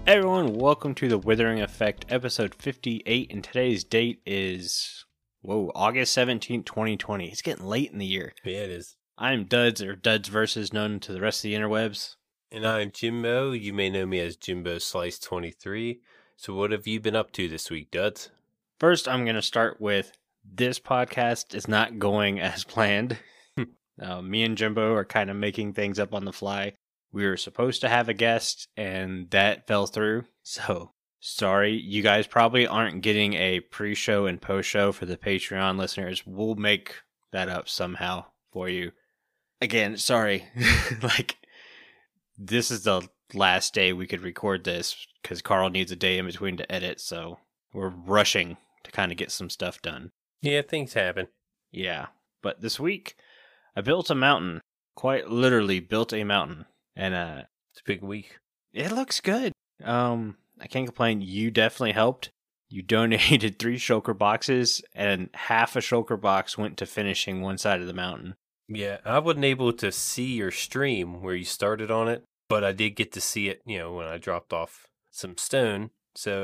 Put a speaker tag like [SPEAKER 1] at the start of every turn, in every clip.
[SPEAKER 1] Everyone, welcome to the Withering Effect, episode 58, and today's date is, August 17th, 2020. It's getting late in the year.
[SPEAKER 2] Yeah, it is.
[SPEAKER 1] I'm Duds, or Duds Versus, known to the rest of the interwebs.
[SPEAKER 2] And I'm Jimbo. You may know me as Jimbo Slice 23. So what have you been up to this week, Duds?
[SPEAKER 1] First, I'm going to start with, this podcast is not going as planned. Me and Jimbo are kind of making things up on the fly. We were supposed to have a guest, and that fell through. So, sorry. You guys probably aren't getting a pre-show and post-show for the Patreon listeners. We'll make that up somehow for you. Again, sorry. This is the last day we could record this, because Carl needs a day in between to edit, so we're rushing to kind of get some stuff done.
[SPEAKER 2] Yeah, things happen.
[SPEAKER 1] Yeah. But this week, I built a mountain. Quite literally built a mountain. And
[SPEAKER 2] it's a big week.
[SPEAKER 1] It looks good. I can't complain. You definitely helped. You donated 3 shulker boxes, and half a shulker box went to finishing one side of the mountain.
[SPEAKER 2] Yeah, I wasn't able to see your stream where you started on it, but I did get to see it, when I dropped off some stone. So,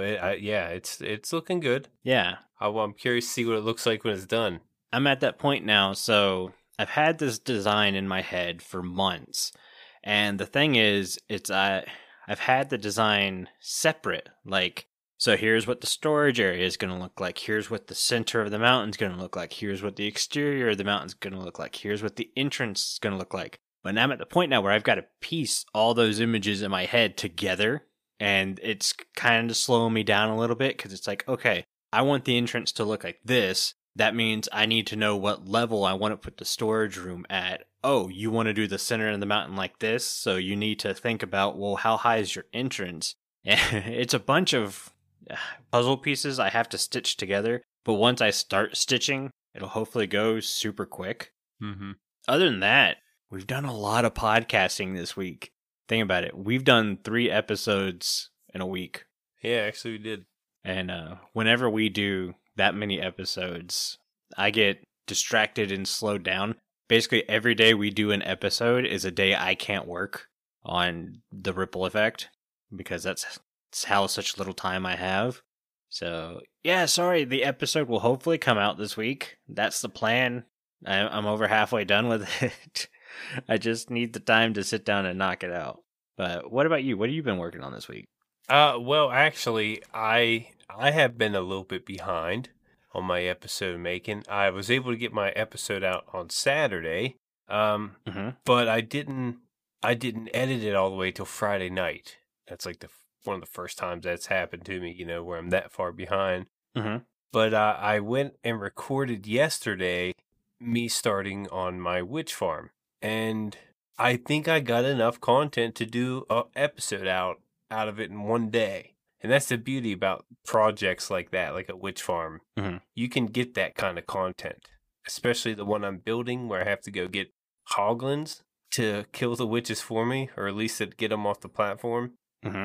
[SPEAKER 2] it's looking good.
[SPEAKER 1] Yeah.
[SPEAKER 2] I'm curious to see what it looks like when it's done.
[SPEAKER 1] I'm at that point now, so I've had this design in my head for months. And the thing is, I've had the design separate. So here's what the storage area is going to look like. Here's what the center of the mountain is going to look like. Here's what the exterior of the mountain is going to look like. Here's what the entrance is going to look like. But now I'm at the point now where I've got to piece all those images in my head together. And it's kind of slowing me down a little bit, because it's like, okay, I want the entrance to look like this. That means I need to know what level I want to put the storage room at. Oh, you want to do the center of the mountain like this? So you need to think about, well, how high is your entrance? It's a bunch of puzzle pieces I have to stitch together. But once I start stitching, it'll hopefully go super quick.
[SPEAKER 2] Mm-hmm.
[SPEAKER 1] Other than that, we've done a lot of podcasting this week. Think about it. We've done 3 episodes in a week.
[SPEAKER 2] Yeah, actually we did.
[SPEAKER 1] And whenever we do that many episodes, I get distracted and slowed down. Basically, every day we do an episode is a day I can't work on the ripple effect, because that's how such little time I have. So, yeah, sorry, the episode will hopefully come out this week. That's the plan. I'm over halfway done with it. I just need the time to sit down and knock it out. But what about you? What have you been working on this week?
[SPEAKER 2] Well, actually, I have been a little bit behind on my episode making. I was able to get my episode out on Saturday, but I didn't edit it all the way till Friday night. That's like one of the first times that's happened to me, where I'm that far behind.
[SPEAKER 1] Mm-hmm.
[SPEAKER 2] But I went and recorded yesterday me starting on my witch farm, and I think I got enough content to do an episode out of it in one day. And that's the beauty about projects like that, like a witch farm.
[SPEAKER 1] Mm-hmm.
[SPEAKER 2] You can get that kind of content, especially the one I'm building where I have to go get hoglins to kill the witches for me, or at least to get them off the platform.
[SPEAKER 1] Mm-hmm.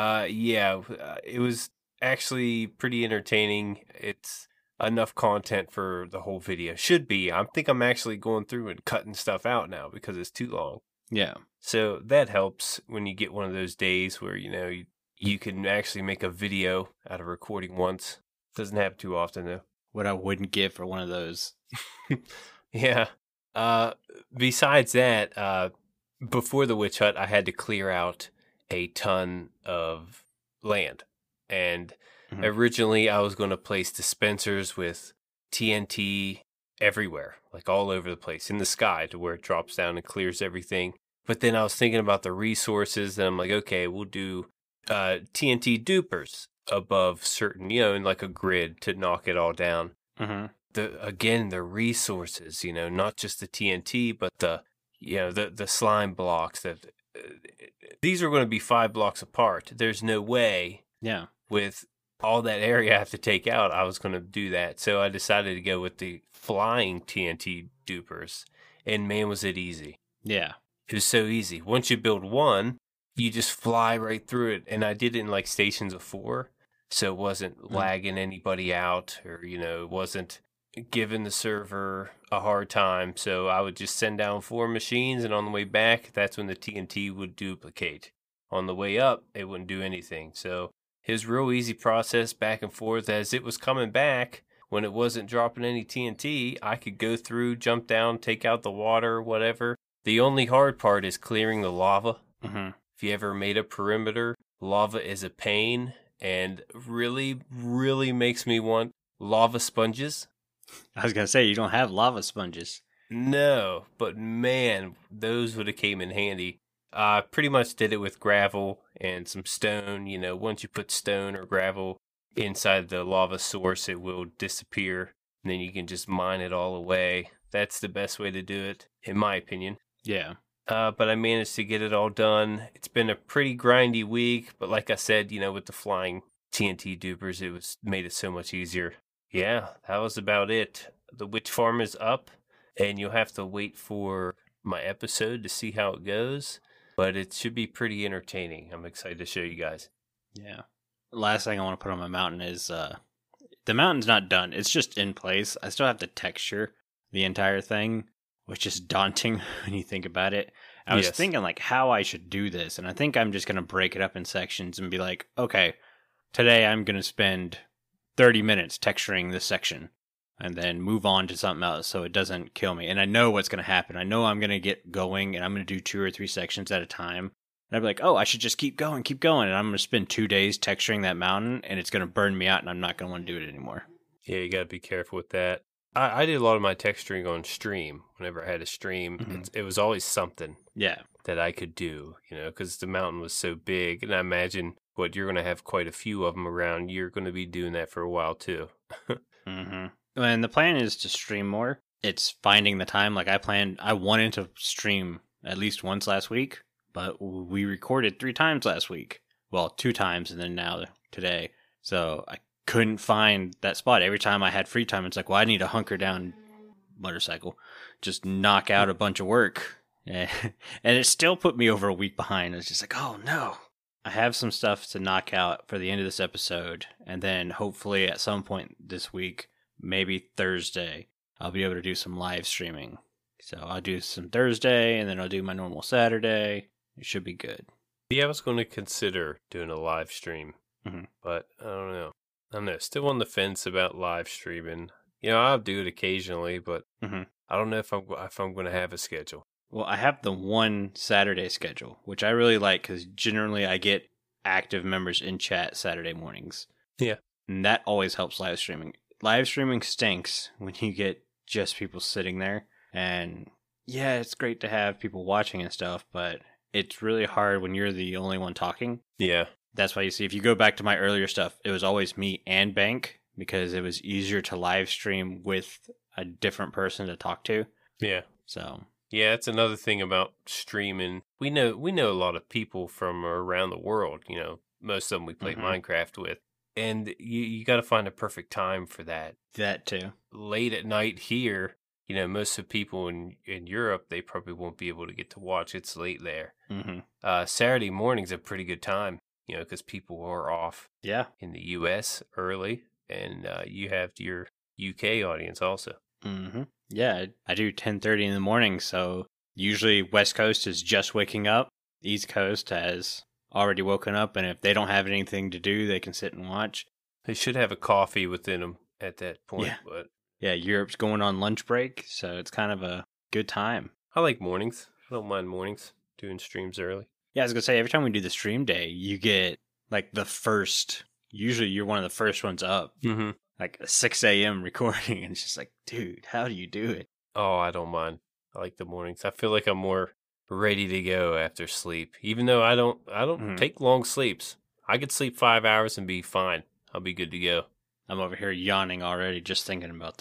[SPEAKER 2] It was actually pretty entertaining. It's enough content for the whole video. Should be. I think I'm actually going through and cutting stuff out now because it's too long.
[SPEAKER 1] Yeah.
[SPEAKER 2] So that helps when you get one of those days where, you can actually make a video out of recording once. Doesn't happen too often, though.
[SPEAKER 1] What I wouldn't give for one of those.
[SPEAKER 2] Yeah. Besides that, before the witch hut, I had to clear out a ton of land. And originally I was going to place dispensers with TNT everywhere, like all over the place, in the sky, to where it drops down and clears everything. But then I was thinking about the resources, and I'm like, okay, we'll do TNT dupers above certain, in like a grid to knock it all down.
[SPEAKER 1] Mm-hmm.
[SPEAKER 2] The resources, not just the TNT, but the slime blocks. These are going to be 5 blocks apart. There's no way.
[SPEAKER 1] Yeah.
[SPEAKER 2] With all that area I have to take out, I was going to do that. So I decided to go with the flying TNT dupers, and man, was it easy.
[SPEAKER 1] Yeah.
[SPEAKER 2] It was so easy. Once you build one, you just fly right through it. And I did it in like stations of 4. So it wasn't lagging anybody out, or, it wasn't giving the server a hard time. So I would just send down 4 machines, and on the way back, that's when the TNT would duplicate on the way up, it wouldn't do anything. So his real easy process back and forth as it was coming back. When it wasn't dropping any TNT, I could go through, jump down, take out the water, whatever. The only hard part is clearing the lava.
[SPEAKER 1] Mm-hmm.
[SPEAKER 2] If you ever made a perimeter, lava is a pain and really, really makes me want lava sponges.
[SPEAKER 1] I was going to say, you don't have lava sponges.
[SPEAKER 2] No, but man, those would have came in handy. I pretty much did it with gravel and some stone. You know, once you put stone or gravel inside the lava source, it will disappear. And then you can just mine it all away. That's the best way to do it, in my opinion.
[SPEAKER 1] Yeah.
[SPEAKER 2] But I managed to get it all done. It's been a pretty grindy week, but like I said, you know, with the flying TNT dupers, it made it so much easier. Yeah, that was about it. The witch farm is up, and you'll have to wait for my episode to see how it goes. But it should be pretty entertaining. I'm excited to show you guys.
[SPEAKER 1] Yeah. Last thing I want to put on my mountain is the mountain's not done. It's just in place. I still have to texture the entire thing, which is daunting when you think about it. I was thinking like how I should do this, and I think I'm just going to break it up in sections and be like, okay, today I'm going to spend 30 minutes texturing this section and then move on to something else so it doesn't kill me. And I know what's going to happen. I know I'm going to get going and I'm going to do 2 or 3 sections at a time. And I'd be like, oh, I should just keep going. And I'm going to spend 2 days texturing that mountain and it's going to burn me out and I'm not going to want to do it anymore.
[SPEAKER 2] Yeah, you got to be careful with that. I did a lot of my texturing on stream. Whenever I had a stream,
[SPEAKER 1] Mm-hmm.
[SPEAKER 2] it was always something
[SPEAKER 1] Yeah.
[SPEAKER 2] that I could do, you know, because the mountain was so big. And I imagine you're going to have quite a few of them around. You're going to be doing that for a while too.
[SPEAKER 1] Mm-hmm. And the plan is to stream more. It's finding the time. Like I wanted to stream at least once last week, but we recorded 3 times last week. Well, 2 times and then now today. So I couldn't find that spot. Every time I had free time, it's like, well, I need to hunker down motorcycle, just knock out a bunch of work. And it still put me over a week behind. It's just like, oh no. I have some stuff to knock out for the end of this episode. And then hopefully at some point this week, maybe Thursday, I'll be able to do some live streaming. So I'll do some Thursday and then I'll do my normal Saturday. It should be good.
[SPEAKER 2] Yeah, I was going to consider doing a live stream, but I don't know. Still on the fence about live streaming. You know, I'll do it occasionally, but I don't know if I'm going to have a schedule.
[SPEAKER 1] Well, I have the one Saturday schedule, which I really like because generally I get active members in chat Saturday mornings.
[SPEAKER 2] Yeah.
[SPEAKER 1] And that always helps live streaming. Live streaming stinks when you get just people sitting there. And yeah, it's great to have people watching and stuff, but it's really hard when you're the only one talking.
[SPEAKER 2] Yeah.
[SPEAKER 1] That's why you see, if you go back to my earlier stuff, it was always me and Bank because it was easier to live stream with a different person to talk to.
[SPEAKER 2] Yeah.
[SPEAKER 1] So
[SPEAKER 2] yeah, that's another thing about streaming. We know a lot of people from around the world. You know, most of them we play Minecraft with, and you got to find a perfect time for that.
[SPEAKER 1] That too.
[SPEAKER 2] Late at night here, you know, most of the people in Europe, they probably won't be able to get to watch. It's late there. Saturday morning's a pretty good time, you know, because people are off.
[SPEAKER 1] Yeah.
[SPEAKER 2] In the U.S. early, and you have your UK audience also.
[SPEAKER 1] Yeah, I do 10:30 in the morning, so usually West Coast is just waking up. East Coast has already woken up, and if they don't have anything to do, they can sit and watch.
[SPEAKER 2] They should have a coffee within them at that point.
[SPEAKER 1] Yeah.
[SPEAKER 2] But
[SPEAKER 1] yeah, Europe's going on lunch break, so it's kind of a good time.
[SPEAKER 2] I like mornings. I don't mind mornings, doing streams early.
[SPEAKER 1] Yeah, I was going to say, every time we do the stream day, you get like usually you're one of the first ones up. Like a 6 a.m. recording, and it's just like, dude, how do you do it?
[SPEAKER 2] Oh, I don't mind. I like the mornings. I feel like I'm more ready to go after sleep, even though I don't take long sleeps. I could sleep 5 hours and be fine. I'll be good to go.
[SPEAKER 1] I'm over here yawning already just thinking about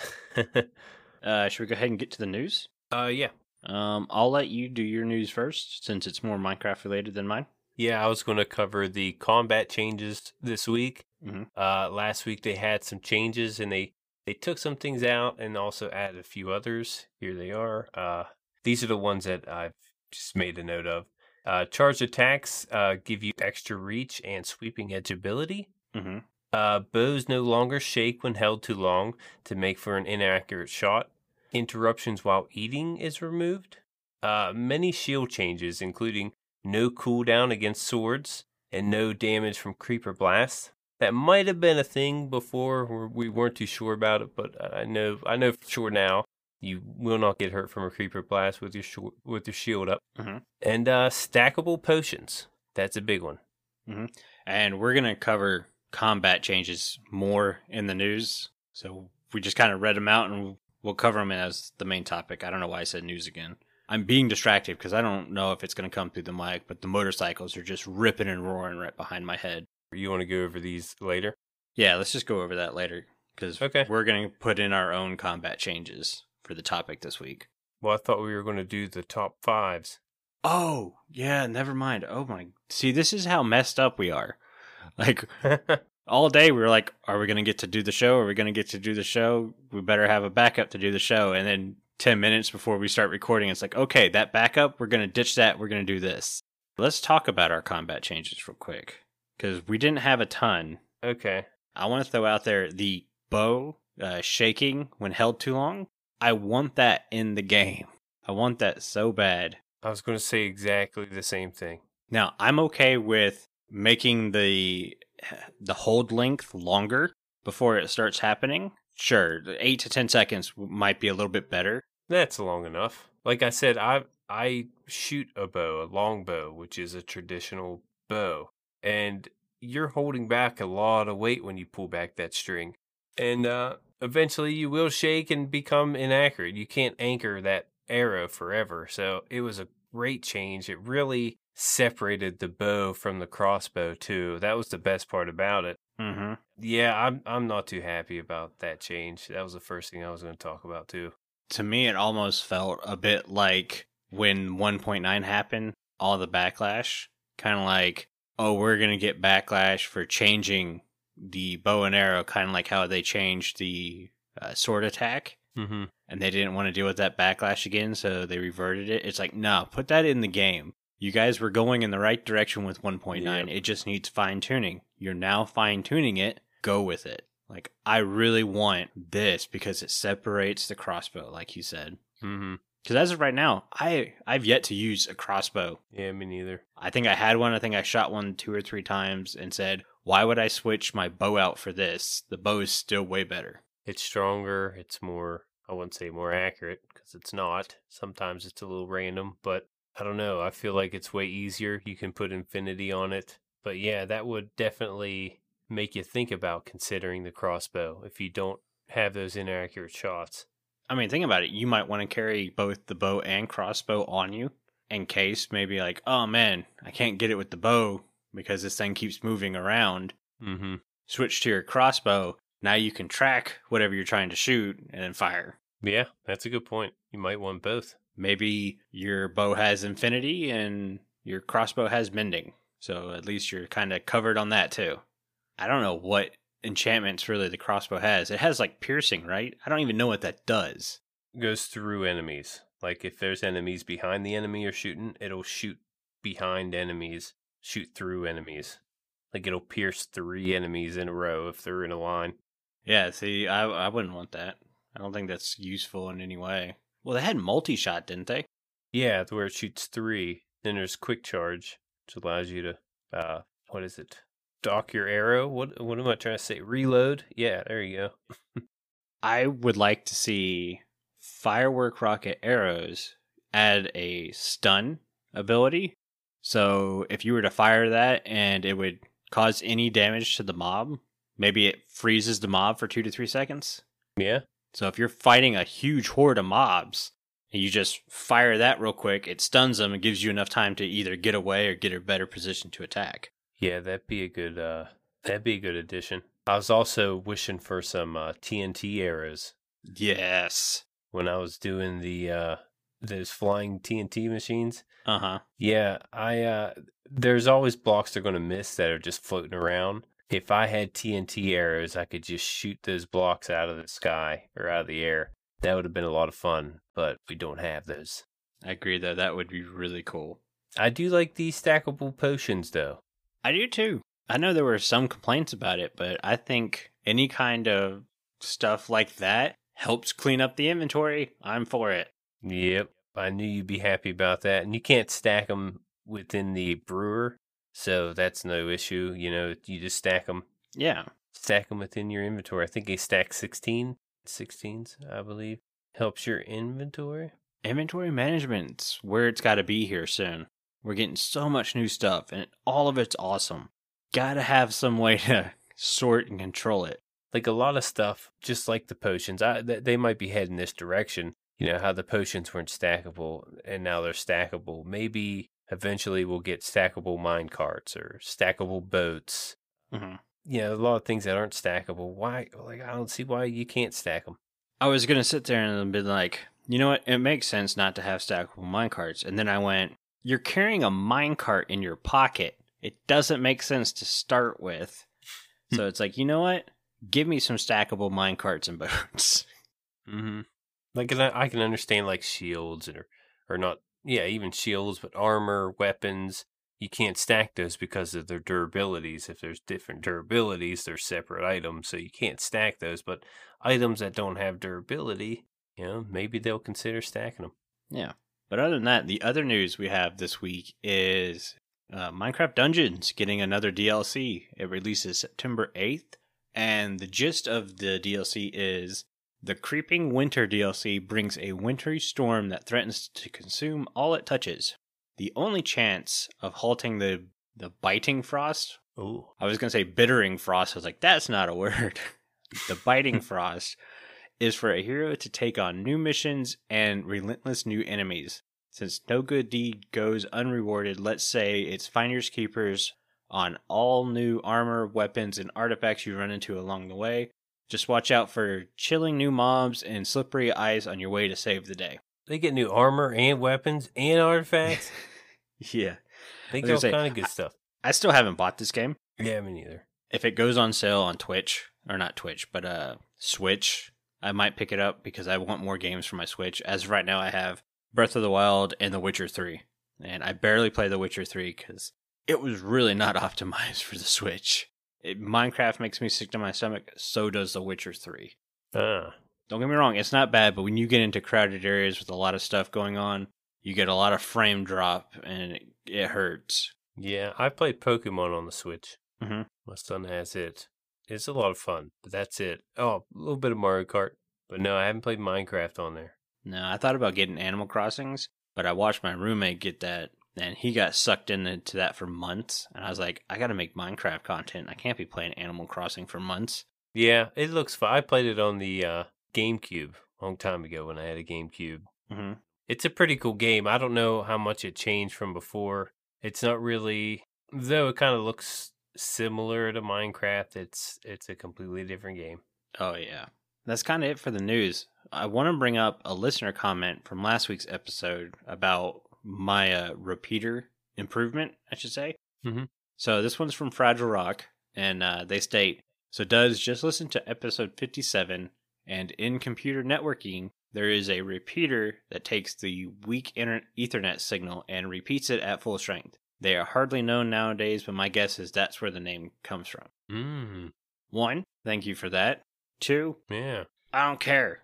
[SPEAKER 1] that. Should we go ahead and get to the news?
[SPEAKER 2] Yeah.
[SPEAKER 1] I'll let you do your news first, since it's more Minecraft related than mine.
[SPEAKER 2] Yeah, I was going to cover the combat changes this week. Last week they had some changes, and they took some things out and also added a few others. Here they are. These are the ones that I've just made a note of. Charged attacks give you extra reach and sweeping edge ability. Bows no longer shake when held too long to make for an inaccurate shot. Interruptions while eating is removed. Many shield changes, including no cooldown against swords, and no damage from creeper blasts. That might have been a thing before where we weren't too sure about it, but I know for sure now you will not get hurt from a creeper blast with your shield up.
[SPEAKER 1] Mm-hmm.
[SPEAKER 2] And stackable potions. That's a big one.
[SPEAKER 1] Mm-hmm. And we're going to cover combat changes more in the news. So we just kind of read them out and we'll cover them as the main topic. I don't know why I said news again. I'm being distracted because I don't know if it's going to come through the mic, but the motorcycles are just ripping and roaring right behind my head.
[SPEAKER 2] You want to go over these later?
[SPEAKER 1] Yeah, let's just go over that later because we're going to put in our own combat changes for the topic this week.
[SPEAKER 2] Well, I thought we were going to do the top 5s.
[SPEAKER 1] Oh, yeah, never mind. Oh my. See, this is how messed up we are. Like, all day we were like, are we going to get to do the show? Are we going to get to do the show? We better have a backup to do the show. And then 10 minutes before we start recording, it's like, okay, that backup, we're going to ditch that. We're going to do this. Let's talk about our combat changes real quick because we didn't have a ton.
[SPEAKER 2] Okay.
[SPEAKER 1] I want to throw out there the bow shaking when held too long. I want that in the game. I want that so bad.
[SPEAKER 2] I was going to say exactly the same thing.
[SPEAKER 1] Now, I'm okay with making the hold length longer before it starts happening. Sure, 8 to 10 seconds might be a little bit better.
[SPEAKER 2] That's long enough. Like I said, I shoot a bow, a long bow, which is a traditional bow. And you're holding back a lot of weight when you pull back that string. And eventually you will shake and become inaccurate. You can't anchor that arrow forever. So it was a great change. It really separated the bow from the crossbow too. That was the best part about it.
[SPEAKER 1] Mm-hmm.
[SPEAKER 2] Yeah, I'm not too happy about that change. That was the first thing I was going to talk about too.
[SPEAKER 1] To me, it almost felt a bit like when 1.9 happened, all the backlash. Kind of like, oh, we're going to get backlash for changing the bow and arrow, kind of like how they changed the sword attack.
[SPEAKER 2] Mm-hmm.
[SPEAKER 1] And they didn't want to deal with that backlash again, so they reverted it. It's like, no, put that in the game. You guys were going in the right direction with 1.9. Yep. It just needs fine-tuning. You're now fine-tuning it. Go with it. Like, I really want this because it separates the crossbow, like you said.
[SPEAKER 2] Mm-hmm.
[SPEAKER 1] Because as of right now, I've yet to use a crossbow.
[SPEAKER 2] Yeah, me neither.
[SPEAKER 1] I think I had one. I think I shot one 2 or 3 times and said, why would I switch my bow out for this? The bow is still way better.
[SPEAKER 2] It's stronger. It's more, I wouldn't say more accurate because it's not. Sometimes it's a little random, but I don't know. I feel like it's way easier. You can put infinity on it. But yeah, that would definitely make you think about considering the crossbow if you don't have those inaccurate shots.
[SPEAKER 1] I mean, think about it. You might want to carry both the bow and crossbow on you in case maybe like, oh man, I can't get it with the bow because this thing keeps moving around.
[SPEAKER 2] Mm-hmm.
[SPEAKER 1] Switch to your crossbow. Now you can track whatever you're trying to shoot and then fire.
[SPEAKER 2] Yeah, that's a good point. You might want both.
[SPEAKER 1] Maybe your bow has infinity and your crossbow has mending. So at least you're kind of covered on that too. I don't know what enchantments really the crossbow has. It has like piercing, right? I don't even know what that does.
[SPEAKER 2] It goes through enemies. Like if there's enemies behind the enemy you're shooting, it'll shoot behind enemies, shoot through enemies. Like it'll pierce 3 enemies in a row if they're in a line.
[SPEAKER 1] Yeah, see, I wouldn't want that. I don't think that's useful in any way. Well, they had multi-shot, didn't they?
[SPEAKER 2] Yeah, where it shoots 3. Then there's quick charge, which allows you to, what is it? Dock your arrow? What am I trying to say? Reload? Yeah, there you go.
[SPEAKER 1] I would like to see firework rocket arrows add a stun ability. So if you were to fire that and it would cause any damage to the mob, maybe it freezes the mob for 2 to 3 seconds.
[SPEAKER 2] Yeah.
[SPEAKER 1] So if you're fighting a huge horde of mobs and you just fire that real quick, it stuns them and gives you enough time to either get away or get a better position to attack.
[SPEAKER 2] Yeah, that'd be a good addition. I was also wishing for some TNT arrows.
[SPEAKER 1] Yes.
[SPEAKER 2] When I was doing the those flying TNT machines.
[SPEAKER 1] Uh-huh.
[SPEAKER 2] Yeah, there's always blocks they're going to miss that are just floating around. If I had TNT arrows, I could just shoot those blocks out of the sky or out of the air. That would have been a lot of fun, but we don't have those.
[SPEAKER 1] I agree, though. That would be really cool.
[SPEAKER 2] I do like these stackable potions, though.
[SPEAKER 1] I do, too. I know there were some complaints about it, but I think any kind of stuff like that helps clean up the inventory. I'm for it.
[SPEAKER 2] Yep. I knew you'd be happy about that. And you can't stack them within the brewer, so that's no issue. You just stack them.
[SPEAKER 1] Yeah.
[SPEAKER 2] Stack them within your inventory. I think they stack 16s, I believe. Helps your inventory.
[SPEAKER 1] Inventory management's where it's got to be here soon. We're getting so much new stuff, and all of it's awesome. Gotta have some way to sort and control it.
[SPEAKER 2] Like a lot of stuff, just like the potions, they might be heading this direction. How the potions weren't stackable, and now they're stackable. Maybe eventually we'll get stackable mine carts or stackable boats.
[SPEAKER 1] Mm-hmm.
[SPEAKER 2] A lot of things that aren't stackable. Why? Like, I don't see why you can't stack them.
[SPEAKER 1] I was going to sit there and be like, you know what? It makes sense not to have stackable minecarts. And then I went, you're carrying a minecart in your pocket. It doesn't make sense to start with. So it's like, you know what? Give me some stackable minecarts and boats.
[SPEAKER 2] Mm-hmm. Like, I can understand, like, shields or not, even shields, but armor, weapons. You can't stack those because of their durabilities. If there's different durabilities, they're separate items, so you can't stack those. But items that don't have durability, maybe they'll consider stacking them.
[SPEAKER 1] Yeah. But other than that, the other news we have this week is Minecraft Dungeons getting another DLC. It releases September 8th. And the gist of the DLC is the Creeping Winter DLC brings a wintry storm that threatens to consume all it touches. The only chance of halting the biting frost.
[SPEAKER 2] Ooh.
[SPEAKER 1] I was going to say bittering frost. I was like, that's not a word. The biting frost is for a hero to take on new missions and relentless new enemies. Since no good deed goes unrewarded, let's say it's finders keepers on all new armor, weapons, and artifacts you run into along the way. Just watch out for chilling new mobs and slippery ice on your way to save the day.
[SPEAKER 2] They get new armor and weapons and artifacts.
[SPEAKER 1] Yeah.
[SPEAKER 2] They get all kind of good stuff.
[SPEAKER 1] I still haven't bought this game.
[SPEAKER 2] Yeah, me neither.
[SPEAKER 1] If it goes on sale on Twitch, or not Twitch, but Switch, I might pick it up because I want more games for my Switch. As of right now, I have Breath of the Wild and The Witcher 3. And I barely play The Witcher 3 because it was really not optimized for the Switch. Minecraft makes me sick to my stomach, so does The Witcher 3. Don't get me wrong, it's not bad, but when you get into crowded areas with a lot of stuff going on, you get a lot of frame drop, and it hurts.
[SPEAKER 2] Yeah, I played Pokemon on the Switch.
[SPEAKER 1] Mm-hmm.
[SPEAKER 2] My son has it. It's a lot of fun, but that's it. Oh, a little bit of Mario Kart. But no, I haven't played Minecraft on there.
[SPEAKER 1] No, I thought about getting Animal Crossings, but I watched my roommate get that, and he got sucked into that for months. And I was like, I got to make Minecraft content. I can't be playing Animal Crossing for months.
[SPEAKER 2] Yeah, it looks fun. I played it on the GameCube a long time ago when I had a GameCube.
[SPEAKER 1] Mm-hmm.
[SPEAKER 2] It's a pretty cool game. I don't know how much it changed from before. It's not really, though it kind of looks similar to Minecraft. It's a completely different game.
[SPEAKER 1] Oh, yeah. That's kind of it for the news. I want to bring up a listener comment from last week's episode about my repeater improvement, I should say.
[SPEAKER 2] Mm-hmm.
[SPEAKER 1] So this one's from Fragile Rock, and they state, so does just listen to episode 57, and in computer networking, there is a repeater that takes the weak Ethernet signal and repeats it at full strength. They are hardly known nowadays, but my guess is that's where the name comes from.
[SPEAKER 2] Mm.
[SPEAKER 1] 1, thank you for that. 2,
[SPEAKER 2] yeah,
[SPEAKER 1] I don't care.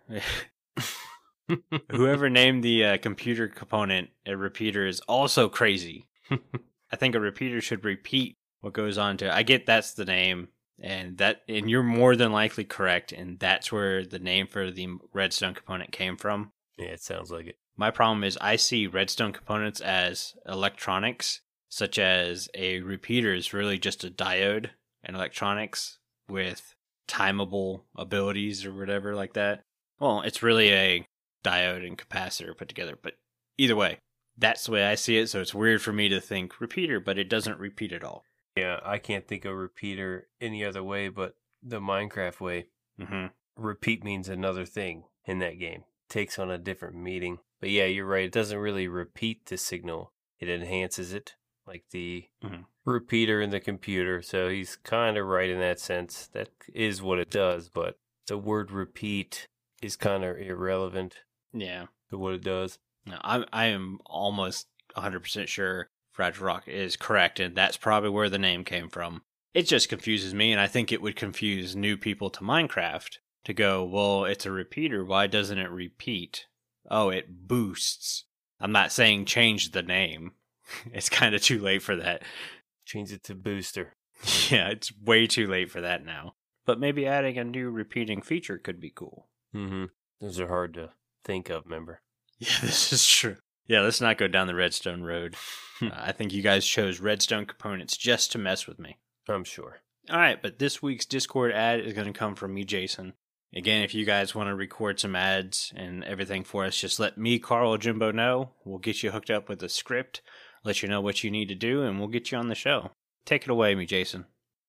[SPEAKER 1] Whoever named the computer component a repeater is also crazy. I think a repeater should repeat what goes on to. I get that's the name, and you're more than likely correct, and that's where the name for the redstone component came from.
[SPEAKER 2] Yeah, it sounds like it.
[SPEAKER 1] My problem is I see redstone components as electronics, such as a repeater is really just a diode and electronics with timeable abilities or whatever like that. Well, it's really a diode and capacitor put together, but either way, that's the way I see it, so it's weird for me to think repeater, but it doesn't repeat at all.
[SPEAKER 2] Yeah, I can't think of repeater any other way but the Minecraft way.
[SPEAKER 1] Mm-hmm.
[SPEAKER 2] Repeat means another thing in that game. Takes on a different meaning. But yeah, you're right. It doesn't really repeat the signal. It enhances it, like the repeater in the computer. So he's kind of right in that sense. That is what it does, but the word repeat is kind of irrelevant.
[SPEAKER 1] Yeah.
[SPEAKER 2] To what it does.
[SPEAKER 1] No, I am almost 100% sure Fragile Rock is correct, and that's probably where the name came from. It just confuses me, and I think it would confuse new people to Minecraft to go, well, it's a repeater. Why doesn't it repeat? Oh, it boosts. I'm not saying change the name. It's kind of too late for that.
[SPEAKER 2] Change it to booster.
[SPEAKER 1] Yeah, it's way too late for that now. But maybe adding a new repeating feature could be cool.
[SPEAKER 2] Mm-hmm. Those are hard to think of, remember?
[SPEAKER 1] Yeah, this is true. Yeah, let's not go down the redstone road. I think you guys chose redstone components just to mess with me.
[SPEAKER 2] I'm sure.
[SPEAKER 1] All right, but this week's Discord ad is going to come from me, Jason. Again, if you guys want to record some ads and everything for us, just let me, Carl, or Jimbo know. We'll get you hooked up with a script, let you know what you need to do, and we'll get you on the show. Take it away, me, Jason.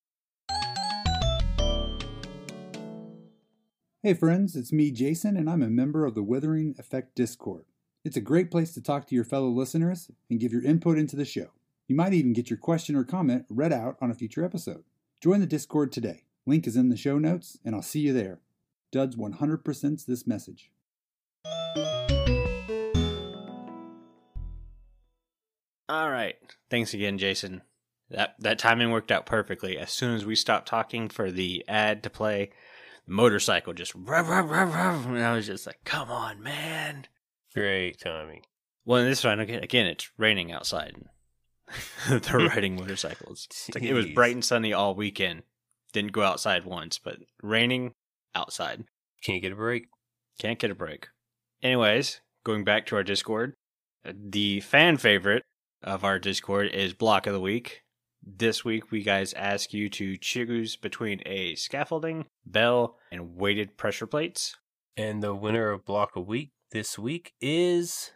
[SPEAKER 3] Hey friends, it's me, Jason, and I'm a member of the Withering Effect Discord. It's a great place to talk to your fellow listeners and give your input into the show. You might even get your question or comment read out on a future episode. Join the Discord today. Link is in the show notes, and I'll see you there. Duds 100% this message.
[SPEAKER 1] All right. Thanks again, Jason. That timing worked out perfectly. As soon as we stopped talking for the ad to play, the motorcycle just rev, rev, rev, rev, and I was just like, come on, man.
[SPEAKER 2] Great timing.
[SPEAKER 1] Well, in this one, again, it's raining outside. They're riding motorcycles. It's like it was bright and sunny all weekend. Didn't go outside once, but raining outside.
[SPEAKER 2] Can't get a break.
[SPEAKER 1] Can't get a break. Anyways, going back to our Discord, the fan favorite of our Discord is Block of the Week. This week, we guys ask you to choose between a scaffolding, bell, and weighted pressure plates.
[SPEAKER 2] And the winner of Block of Week this week is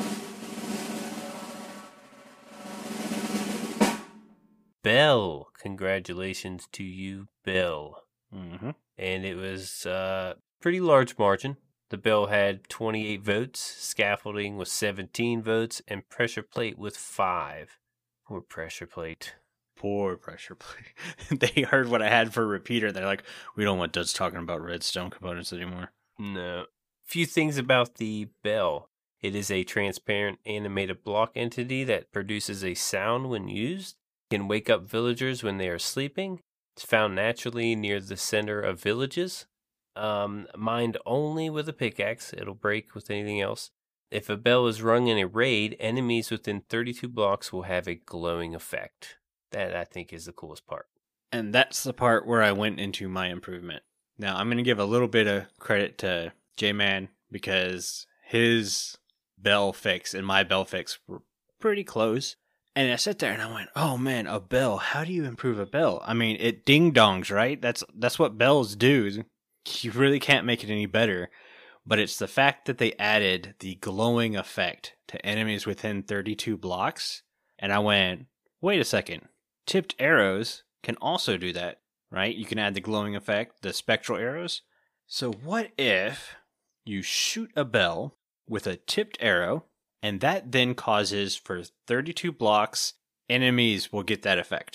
[SPEAKER 2] Bell. Congratulations to you, Bell.
[SPEAKER 1] Mm-hmm.
[SPEAKER 2] And it was a pretty large margin. The bell had 28 votes, scaffolding with 17 votes, and pressure plate with 5. Poor pressure plate.
[SPEAKER 1] Poor pressure plate. They heard what I had for a repeater. They're like, we don't want Duds talking about redstone components anymore.
[SPEAKER 2] No. Few things about the bell. It is a transparent animated block entity that produces a sound when used. It can wake up villagers when they are sleeping. It's found naturally near the center of villages. Mined only with a pickaxe. It'll break with anything else. If a bell is rung in a raid, enemies within 32 blocks will have a glowing effect. That, I think, is the coolest part.
[SPEAKER 1] And that's the part where I went into my improvement. Now, I'm going to give a little bit of credit to J-Man because his bell fix and my bell fix were pretty close. And I sat there and I went, oh man, a bell. How do you improve a bell? I mean, it ding-dongs, right? That's what bells do. You really can't make it any better. But it's the fact that they added the glowing effect to enemies within 32 blocks. And I went, wait a second. Tipped arrows can also do that, right? You can add the glowing effect, the spectral arrows. So what if you shoot a bell with a tipped arrow, and that then causes for 32 blocks, enemies will get that effect?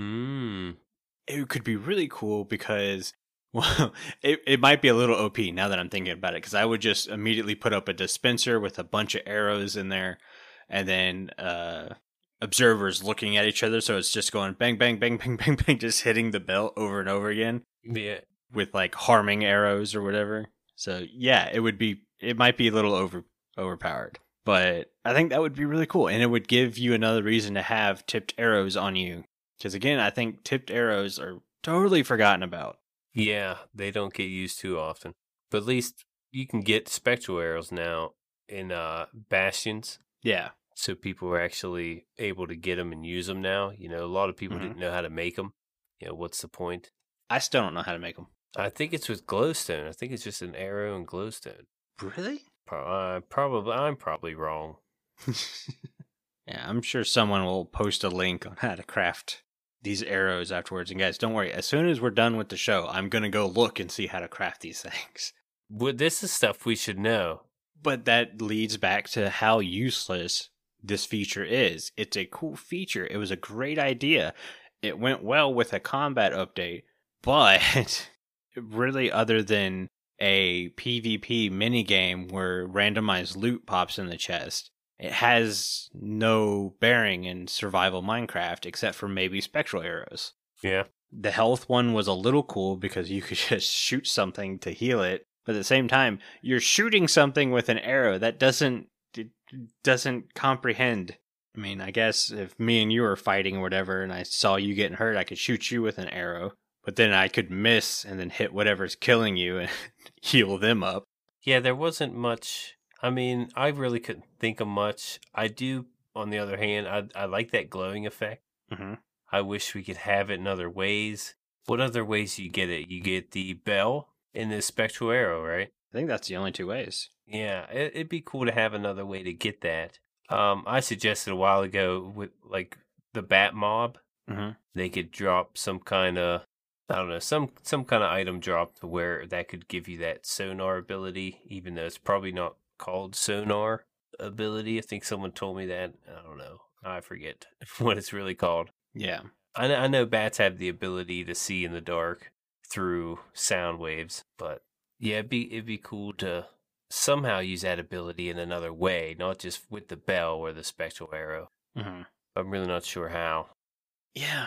[SPEAKER 1] It could be really cool because, well, it might be a little OP now that I'm thinking about it, because I would just immediately put up a dispenser with a bunch of arrows in there, and then observers looking at each other, so it's just going bang, bang, bang, bang, bang, bang, just hitting the bell over and over again.
[SPEAKER 2] Yeah.
[SPEAKER 1] With like harming arrows or whatever. So yeah, it might be a little overpowered. But I think that would be really cool. And it would give you another reason to have tipped arrows on you. Because again, I think tipped arrows are totally forgotten about.
[SPEAKER 2] Yeah, they don't get used too often. But at least you can get spectral arrows now in bastions.
[SPEAKER 1] Yeah.
[SPEAKER 2] So people are actually able to get them and use them now. You know, a lot of people didn't know how to make them. You know, what's the point?
[SPEAKER 1] I still don't know how to make them.
[SPEAKER 2] I think it's with glowstone. I think it's just an arrow and glowstone.
[SPEAKER 1] Really?
[SPEAKER 2] I'm probably wrong.
[SPEAKER 1] Yeah, I'm sure someone will post a link on how to craft these arrows afterwards. And guys, don't worry. As soon as we're done with the show, I'm going to go look and see how to craft these things.
[SPEAKER 2] Well, this is stuff we should know.
[SPEAKER 1] But that leads back to how useless this feature is. It's a cool feature. It was a great idea. It went well with a combat update. But really, other than a PvP minigame where randomized loot pops in the chest, it has no bearing in survival Minecraft except for maybe spectral arrows.
[SPEAKER 2] Yeah.
[SPEAKER 1] The health one was a little cool because you could just shoot something to heal it. But at the same time, you're shooting something with an arrow that doesn't comprehend I mean, I guess if me and you were fighting or whatever and I saw you getting hurt, I could shoot you with an arrow, but then I could miss and then hit whatever's killing you and heal them up.
[SPEAKER 2] Yeah, there wasn't much. I mean, I really couldn't think of much. I do, on the other hand, I like that glowing effect.
[SPEAKER 1] Mm-hmm.
[SPEAKER 2] I wish we could have it in other ways. What other ways do you get it? You get the bell and the spectral arrow, right?
[SPEAKER 1] I think that's the only two ways.
[SPEAKER 2] Yeah, it'd be cool to have another way to get that. I suggested a while ago with like the bat mob,
[SPEAKER 1] Mm-hmm.
[SPEAKER 2] they could drop some kind of, I don't know, some kind of item drop to where that could give you that sonar ability, even though it's probably not called sonar ability. I think someone told me that. I don't know. I forget what it's really called.
[SPEAKER 1] Yeah.
[SPEAKER 2] I know bats have the ability to see in the dark through sound waves, but yeah, it'd be cool to somehow use that ability in another way, not just with the bell or the spectral arrow.
[SPEAKER 1] Mm-hmm.
[SPEAKER 2] I'm really not sure how.
[SPEAKER 1] Yeah.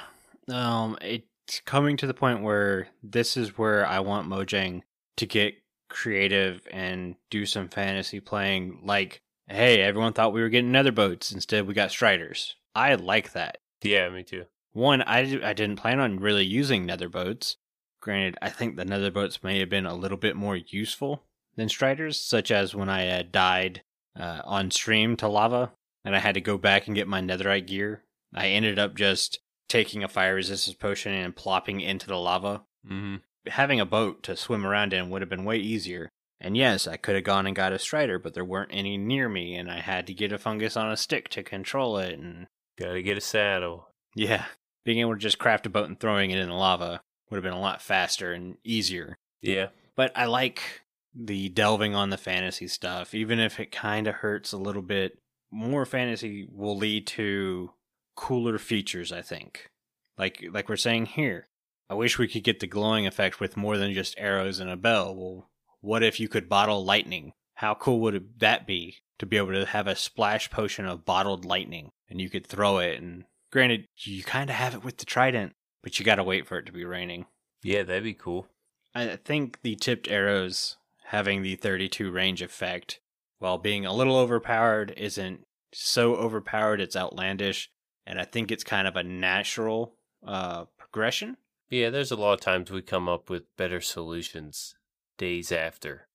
[SPEAKER 1] It's coming to the point where this is where I want Mojang to get creative and do some fantasy playing. Like, hey, everyone thought we were getting nether boats. Instead, we got striders. I like that.
[SPEAKER 2] Yeah, me too.
[SPEAKER 1] One, I didn't plan on really using nether boats. Granted, I think the nether boats may have been a little bit more useful than striders, such as when I died on stream to lava and I had to go back and get my netherite gear. I ended up just taking a fire resistance potion and plopping into the lava.
[SPEAKER 2] Mm-hmm.
[SPEAKER 1] Having a boat to swim around in would have been way easier. And yes, I could have gone and got a strider, but there weren't any near me, and I had to get a fungus on a stick to control it. And
[SPEAKER 2] Gotta get a saddle.
[SPEAKER 1] yeah, being able to just craft a boat and throwing it in the lava would have been a lot faster and easier.
[SPEAKER 2] Yeah.
[SPEAKER 1] But I like the delving on the fantasy stuff, even if it kind of hurts a little bit. More fantasy will lead to cooler features, I think. Like we're saying here. I wish we could get the glowing effect with more than just arrows and a bell. Well, what if you could bottle lightning? How cool would that be to be able to have a splash potion of bottled lightning and you could throw it? And granted, you kind of have it with the trident, but you got to wait for it to be raining.
[SPEAKER 2] Yeah, that'd be cool.
[SPEAKER 1] I think the tipped arrows having the 32 range effect, while being a little overpowered, isn't so overpowered it's outlandish. And I think it's kind of a natural progression.
[SPEAKER 2] Yeah, there's a lot of times we come up with better solutions days after.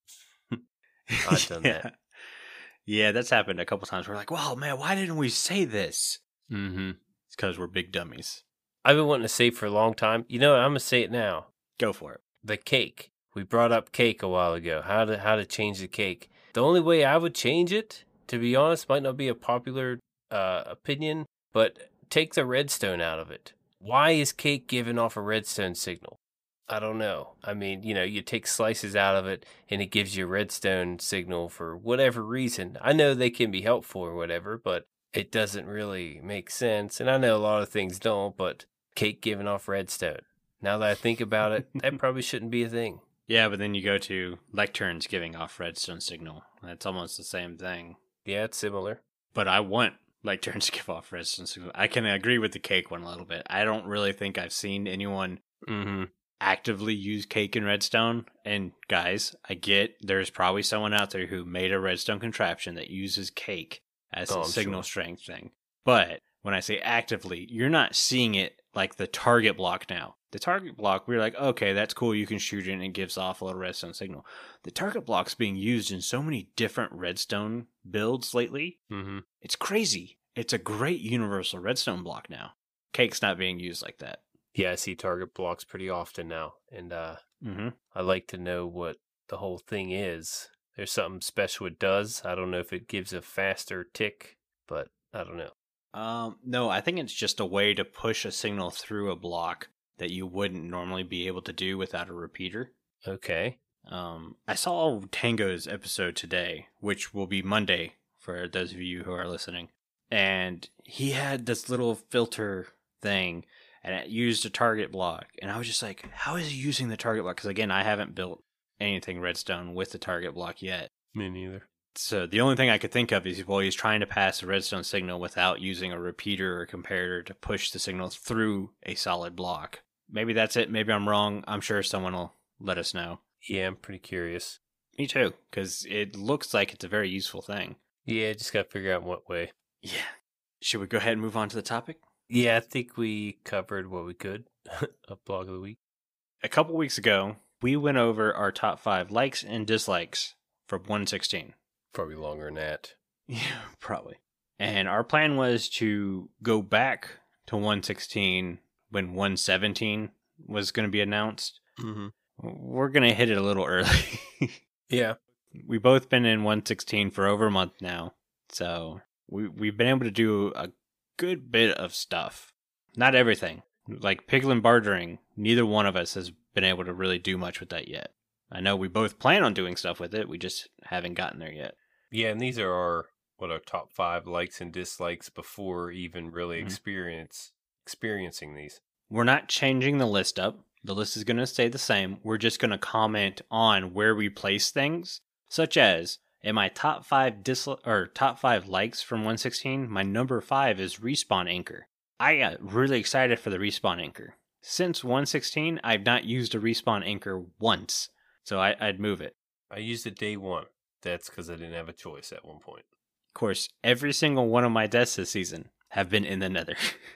[SPEAKER 2] I've done that.
[SPEAKER 1] Yeah, that's happened a couple times. We're like, wow, man, why didn't we say this?
[SPEAKER 2] Mm-hmm.
[SPEAKER 1] It's because we're big dummies.
[SPEAKER 2] I've been wanting to say it for a long time. You know what? I'm going to say it now.
[SPEAKER 1] Go for it.
[SPEAKER 2] The cake. We brought up cake a while ago. How to change the cake. The only way I would change it, to be honest, might not be a popular opinion, but take the redstone out of it. Why is cake giving off a redstone signal? I don't know. I mean, you take slices out of it and it gives you a redstone signal for whatever reason. I know they can be helpful or whatever, but it doesn't really make sense. And I know a lot of things don't, but cake giving off redstone. Now that I think about it, that probably shouldn't be a thing.
[SPEAKER 1] Yeah, but then you go to lecterns giving off redstone signal. That's almost the same thing.
[SPEAKER 2] Yeah, it's similar.
[SPEAKER 1] But I want lecterns to give off redstone signal. I can agree with the cake one a little bit. I don't really think I've seen anyone actively use cake and redstone. And guys, I get there's probably someone out there who made a redstone contraption that uses cake as a signal strength thing. But when I say actively, you're not seeing it like the target block now. The target block, we're like, okay, that's cool. You can shoot it and it gives off a little redstone signal. The target block's being used in so many different redstone builds lately.
[SPEAKER 2] Mm-hmm.
[SPEAKER 1] It's crazy. It's a great universal redstone block now. Cake's not being used like that.
[SPEAKER 2] Yeah, I see target blocks pretty often now. And I like to know what the whole thing is. There's something special it does. I don't know if it gives a faster tick, but I don't know.
[SPEAKER 1] No, I think it's just a way to push a signal through a block that you wouldn't normally be able to do without a repeater.
[SPEAKER 2] Okay.
[SPEAKER 1] I saw Tango's episode today, which will be Monday for those of you who are listening. And he had this little filter thing and it used a target block. And I was just like, how is he using the target block? Because again, I haven't built anything redstone with the target block yet.
[SPEAKER 2] Me neither.
[SPEAKER 1] So the only thing I could think of is, well, he's trying to pass a redstone signal without using a repeater or comparator to push the signal through a solid block. Maybe that's it. Maybe I'm wrong. I'm sure someone will let us know.
[SPEAKER 2] Yeah, I'm pretty curious.
[SPEAKER 1] Me too, because it looks like it's a very useful thing.
[SPEAKER 2] Yeah, just got to figure out in what way.
[SPEAKER 1] Yeah. Should we go ahead and move on to the topic?
[SPEAKER 2] Yeah, I think we covered what we could. A blog of the week.
[SPEAKER 1] A couple weeks ago, we went over our top 5 likes and dislikes for 116.
[SPEAKER 2] Probably longer than that.
[SPEAKER 1] Yeah, probably. And our plan was to go back to 116 when 117 was going to be announced.
[SPEAKER 2] Mm-hmm.
[SPEAKER 1] We're going to hit it a little early.
[SPEAKER 2] Yeah.
[SPEAKER 1] We've both been in 116 for over a month now. So we've been able to do a good bit of stuff. Not everything. Like Piglin bartering, neither one of us has been able to really do much with that yet. I know we both plan on doing stuff with it. We just haven't gotten there yet.
[SPEAKER 2] Yeah, and these are our top 5 likes and dislikes before even really experiencing these.
[SPEAKER 1] We're not changing the list up. The list is going to stay the same. We're just going to comment on where we place things, such as in my top 5 top 5 likes from 116, my number 5 is Respawn Anchor. I got really excited for the Respawn Anchor. Since 116, I've not used a Respawn Anchor once, so I'd move it.
[SPEAKER 2] I used it day 1. That's because I didn't have a choice at one point.
[SPEAKER 1] Of course, every single one of my deaths this season have been in the Nether.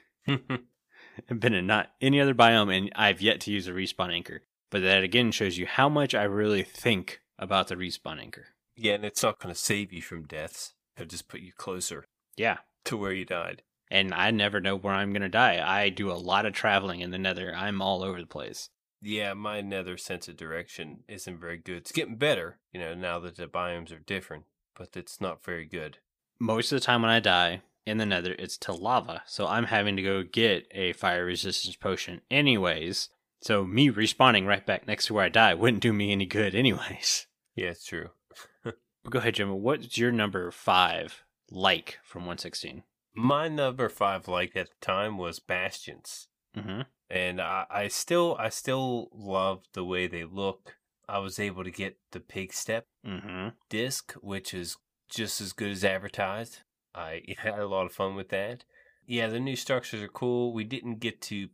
[SPEAKER 1] I've been in not any other biome, and I've yet to use a Respawn Anchor. But that again shows you how much I really think about the Respawn Anchor.
[SPEAKER 2] Yeah, and it's not going to save you from deaths. It'll just put you closer.
[SPEAKER 1] Yeah.
[SPEAKER 2] To where you died.
[SPEAKER 1] And I never know where I'm going to die. I do a lot of traveling in the Nether. I'm all over the place.
[SPEAKER 2] Yeah, my Nether sense of direction isn't very good. It's getting better, now that the biomes are different, but it's not very good.
[SPEAKER 1] Most of the time when I die in the Nether, it's to lava. So I'm having to go get a fire resistance potion anyways. So me respawning right back next to where I die wouldn't do me any good anyways.
[SPEAKER 2] Yeah, it's true.
[SPEAKER 1] Go ahead, Jim. What's your number 5 like from 116?
[SPEAKER 2] My number 5 like at the time was Bastions.
[SPEAKER 1] Mm-hmm.
[SPEAKER 2] And I still love the way they look. I was able to get the Pig Step disc, which is just as good as advertised. I had a lot of fun with that. Yeah, the new structures are cool. We didn't get to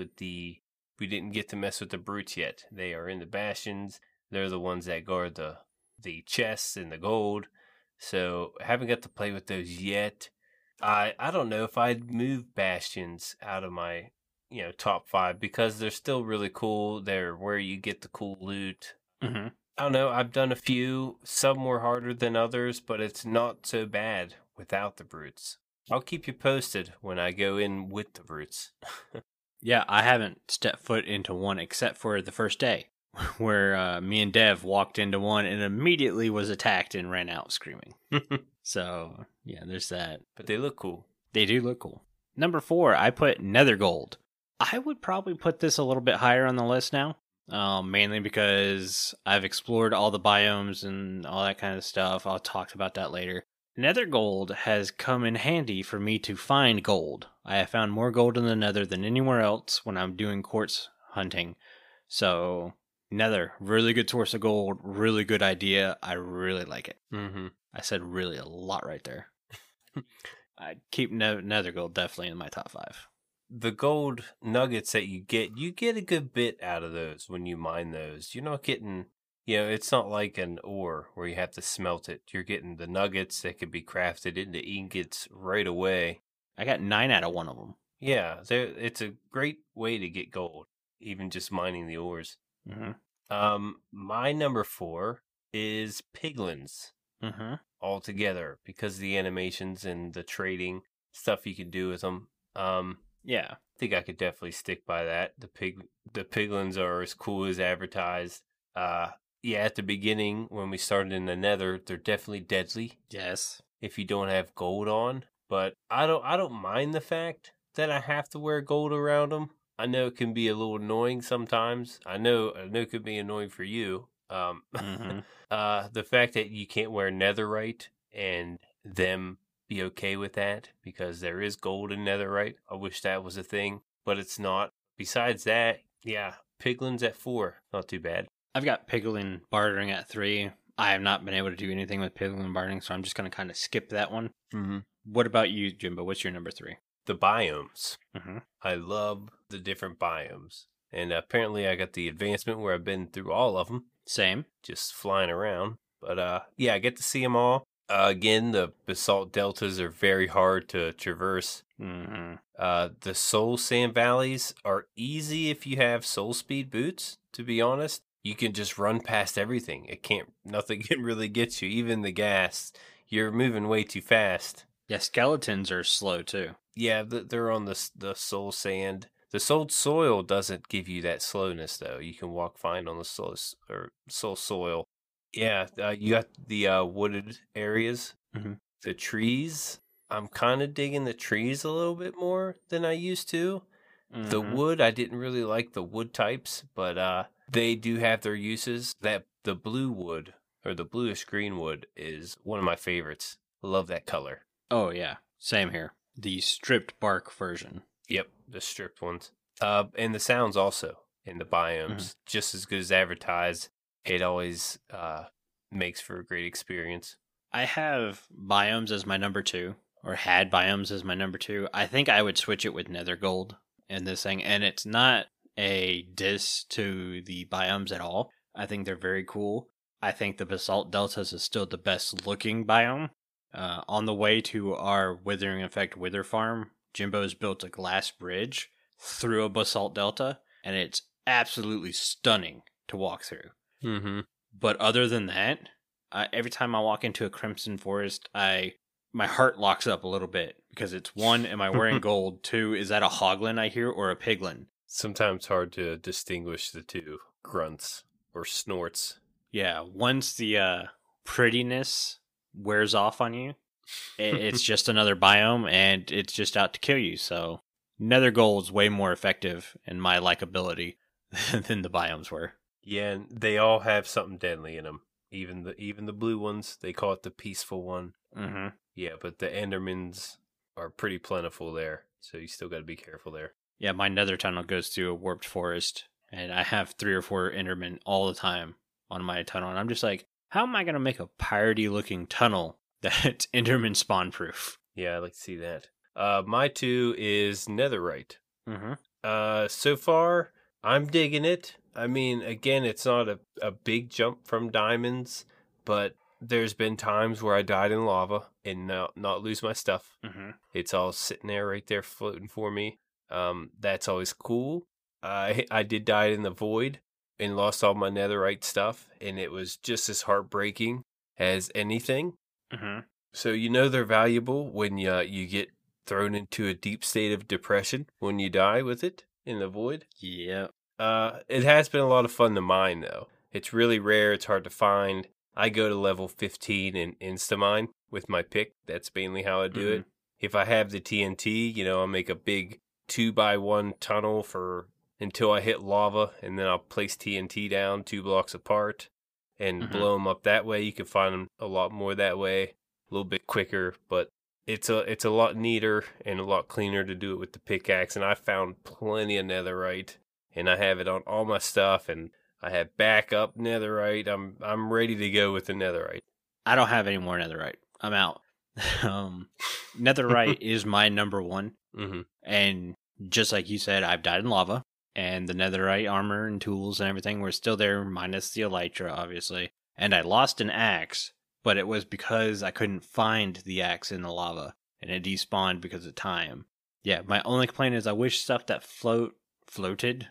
[SPEAKER 2] mess with the brutes yet. They are in the Bastions. They're the ones that guard the chests and the gold. So haven't got to play with those yet. I don't know if I'd move Bastions out of my top 5 because they're still really cool. They're where you get the cool loot.
[SPEAKER 1] Mm-hmm.
[SPEAKER 2] I don't know. I've done a few. Some were harder than others, but it's not so bad without the brutes. I'll keep you posted when I go in with the brutes.
[SPEAKER 1] Yeah, I haven't stepped foot into one except for the first day where me and Dev walked into one and immediately was attacked and ran out screaming. So, yeah, there's that.
[SPEAKER 2] But they look cool.
[SPEAKER 1] They do look cool. Number 4, I put Nether Gold. I would probably put this a little bit higher on the list now, mainly because I've explored all the biomes and all that kind of stuff. I'll talk about that later. Nether Gold has come in handy for me to find gold. I have found more gold in the Nether than anywhere else when I'm doing quartz hunting. So, Nether, really good source of gold, really good idea. I really like it.
[SPEAKER 2] Mm-hmm.
[SPEAKER 1] I said really a lot right there. I'd keep Nether Gold definitely in my top 5.
[SPEAKER 2] The gold nuggets that you get a good bit out of those when you mine those. You're not getting, it's not like an ore where you have to smelt it. You're getting the nuggets that can be crafted into ingots right away.
[SPEAKER 1] I got 9 out of one of them.
[SPEAKER 2] Yeah, it's a great way to get gold, even just mining the ores.
[SPEAKER 1] Mm-hmm.
[SPEAKER 2] My number 4 is Piglins.
[SPEAKER 1] Mm-hmm.
[SPEAKER 2] All together because of the animations and the trading stuff you can do with them.
[SPEAKER 1] Yeah,
[SPEAKER 2] I think I could definitely stick by that. The Piglins are as cool as advertised. Yeah, at the beginning when we started in the Nether, they're definitely deadly.
[SPEAKER 1] Yes.
[SPEAKER 2] If you don't have gold on, but I don't mind the fact that I have to wear gold around them. I know it can be a little annoying sometimes. I know it could be annoying for you.
[SPEAKER 1] Mm-hmm.
[SPEAKER 2] The fact that you can't wear netherite and them be okay with that because there is gold in netherite. I wish that was a thing, but it's not. Besides that, yeah, Piglins at 4, not too bad.
[SPEAKER 1] I've got Piglin bartering at 3. I have not been able to do anything with Piglin bartering, so I'm just going to kind of skip that one.
[SPEAKER 2] Mm-hmm.
[SPEAKER 1] What about you, Jimbo? What's your number 3?
[SPEAKER 2] The biomes.
[SPEAKER 1] Mm-hmm.
[SPEAKER 2] I love the different biomes. And apparently I got the advancement where I've been through all of them.
[SPEAKER 1] Same.
[SPEAKER 2] Just flying around. But yeah, I get to see them all. Again, the basalt deltas are very hard to traverse.
[SPEAKER 1] Mm-hmm.
[SPEAKER 2] The soul sand valleys are easy if you have soul speed boots, to be honest. You can just run past everything. Nothing can really get you, even the gas. You're moving way too fast.
[SPEAKER 1] Yeah, skeletons are slow too.
[SPEAKER 2] Yeah, they're on the soul sand. The soul soil doesn't give you that slowness, though. You can walk fine on the soul soil. Yeah, you got the wooded areas,
[SPEAKER 1] Mm-hmm.
[SPEAKER 2] the trees. I'm kind of digging the trees a little bit more than I used to.
[SPEAKER 1] Mm-hmm.
[SPEAKER 2] The wood, I didn't really like the wood types, but they do have their uses. The blue wood, or the bluish green wood, is one of my favorites. Love that color.
[SPEAKER 1] Oh yeah, same here. The stripped bark version.
[SPEAKER 2] Yep, the stripped ones. And the sounds also in the biomes, just as good as advertised. It always makes for a great experience.
[SPEAKER 1] I have biomes as my number 2, or had biomes as my number 2. I think I would switch it with nether gold in this thing, and it's not a diss to the biomes at all. I think they're very cool. I think the basalt deltas is still the best looking biome. On the way to our Withering Effect Wither farm, Jimbo's built a glass bridge through a basalt delta, and it's absolutely stunning to walk through.
[SPEAKER 2] Mm-hmm.
[SPEAKER 1] But other than that, every time I walk into a Crimson Forest, my heart locks up a little bit because it's 1, am I wearing gold? 2, is that a hoglin I hear or a piglin?
[SPEAKER 2] Sometimes hard to distinguish the two, grunts or snorts.
[SPEAKER 1] Yeah, once the prettiness wears off on you, it's just another biome and it's just out to kill you. So nether gold is way more effective in my likability than the biomes were.
[SPEAKER 2] Yeah, and they all have something deadly in them. Even the blue ones, they call it the peaceful one.
[SPEAKER 1] Mm-hmm.
[SPEAKER 2] Yeah, but the Endermans are pretty plentiful there, so you still got to be careful there.
[SPEAKER 1] Yeah, my nether tunnel goes through a warped forest, and I have 3 or 4 Endermen all the time on my tunnel, and I'm just like, how am I going to make a piratey looking tunnel that's Enderman spawn proof?
[SPEAKER 2] Yeah, I'd like to see that. My 2 is Netherite.
[SPEAKER 1] Mm-hmm.
[SPEAKER 2] So far, I'm digging it. I mean, again, it's not a big jump from diamonds, but there's been times where I died in lava and not lose my stuff.
[SPEAKER 1] Mm-hmm.
[SPEAKER 2] It's all sitting there right there floating for me. That's always cool. I did die in the void and lost all my netherite stuff, and it was just as heartbreaking as anything.
[SPEAKER 1] Mm-hmm.
[SPEAKER 2] So they're valuable when you get thrown into a deep state of depression when you die with it in the void.
[SPEAKER 1] Yeah.
[SPEAKER 2] It has been a lot of fun to mine, though. It's really rare. It's hard to find. I go to level 15 in Instamine with my pick. That's mainly how I do it. If I have the TNT, I'll make a big 2x1 tunnel until I hit lava, and then I'll place TNT down 2 blocks apart and blow them up that way. You can find them a lot more that way, a little bit quicker, but it's a lot neater and a lot cleaner to do it with the pickaxe. And I found plenty of netherite, and I have it on all my stuff, and I have backup netherite. I'm ready to go with the netherite.
[SPEAKER 1] I don't have any more netherite. I'm out. Netherite is my number 1.
[SPEAKER 2] Mm-hmm.
[SPEAKER 1] And just like you said, I've died in lava. And the netherite armor and tools and everything were still there, minus the elytra, obviously. And I lost an axe, but it was because I couldn't find the axe in the lava. And it despawned because of time. Yeah, my only complaint is I wish stuff that fluted,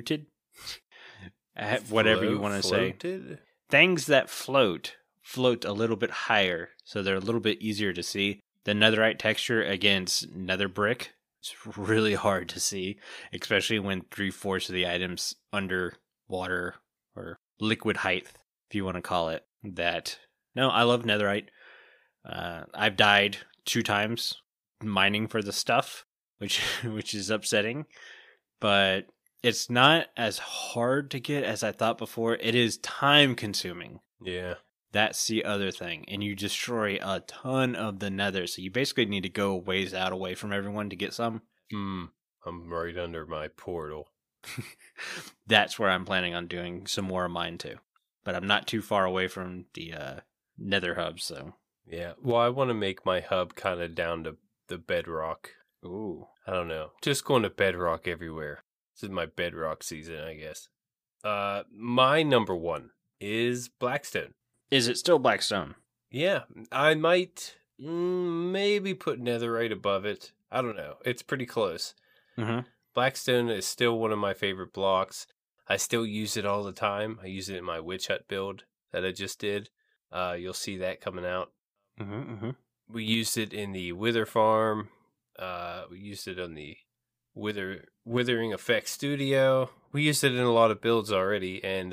[SPEAKER 1] whatever you want to say. Things that float a little bit higher, so they're a little bit easier to see. The netherite texture against nether brick is really hard to see, especially when 3/4 of the items under water or liquid height, if you want to call it that. No, I love netherite. I've died 2 times mining for the stuff, which is upsetting, but it's not as hard to get as I thought before. It is time consuming.
[SPEAKER 2] Yeah.
[SPEAKER 1] That's the other thing. And you destroy a ton of the nether. So you basically need to go a ways out away from everyone to get some.
[SPEAKER 2] I'm right under my portal.
[SPEAKER 1] That's where I'm planning on doing some more of mine too. But I'm not too far away from the nether hub, so.
[SPEAKER 2] Yeah. Well, I want to make my hub kind of down to the bedrock.
[SPEAKER 1] Ooh.
[SPEAKER 2] I don't know. Just going to bedrock everywhere. This is my bedrock season, I guess. My number 1 is Blackstone.
[SPEAKER 1] Is it still Blackstone?
[SPEAKER 2] Yeah, I might maybe put netherite above it. I don't know. It's pretty close.
[SPEAKER 1] Mm-hmm.
[SPEAKER 2] Blackstone is still one of my favorite blocks. I still use it all the time. I use it in my Witch Hut build that I just did. You'll see that coming out.
[SPEAKER 1] Mm-hmm. Mm-hmm.
[SPEAKER 2] We used it in the Wither Farm. We used it on the Withering Effect Studio. We used it in a lot of builds already, and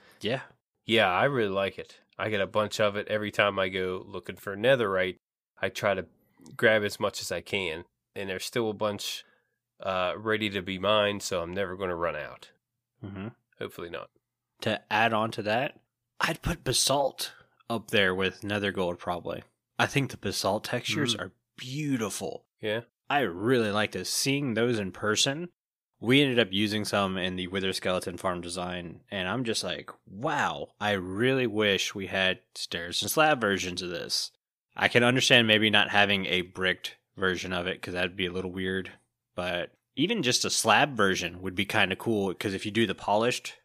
[SPEAKER 2] yeah, I really like it. I get a bunch of it every time I go looking for netherite. I try to grab as much as I can, and there's still a bunch ready to be mined, so I'm never going to run out.
[SPEAKER 1] Mm-hmm.
[SPEAKER 2] Hopefully not.
[SPEAKER 1] To add on to that, I'd put basalt up there with nether gold probably. I think the basalt textures are beautiful.
[SPEAKER 2] Yeah.
[SPEAKER 1] I really like this. Seeing those in person, we ended up using some in the Wither Skeleton farm design, and I'm just like, wow, I really wish we had stairs and slab versions of this. I can understand maybe not having a bricked version of it, because that'd be a little weird, but even just a slab version would be kind of cool, because if you do the polished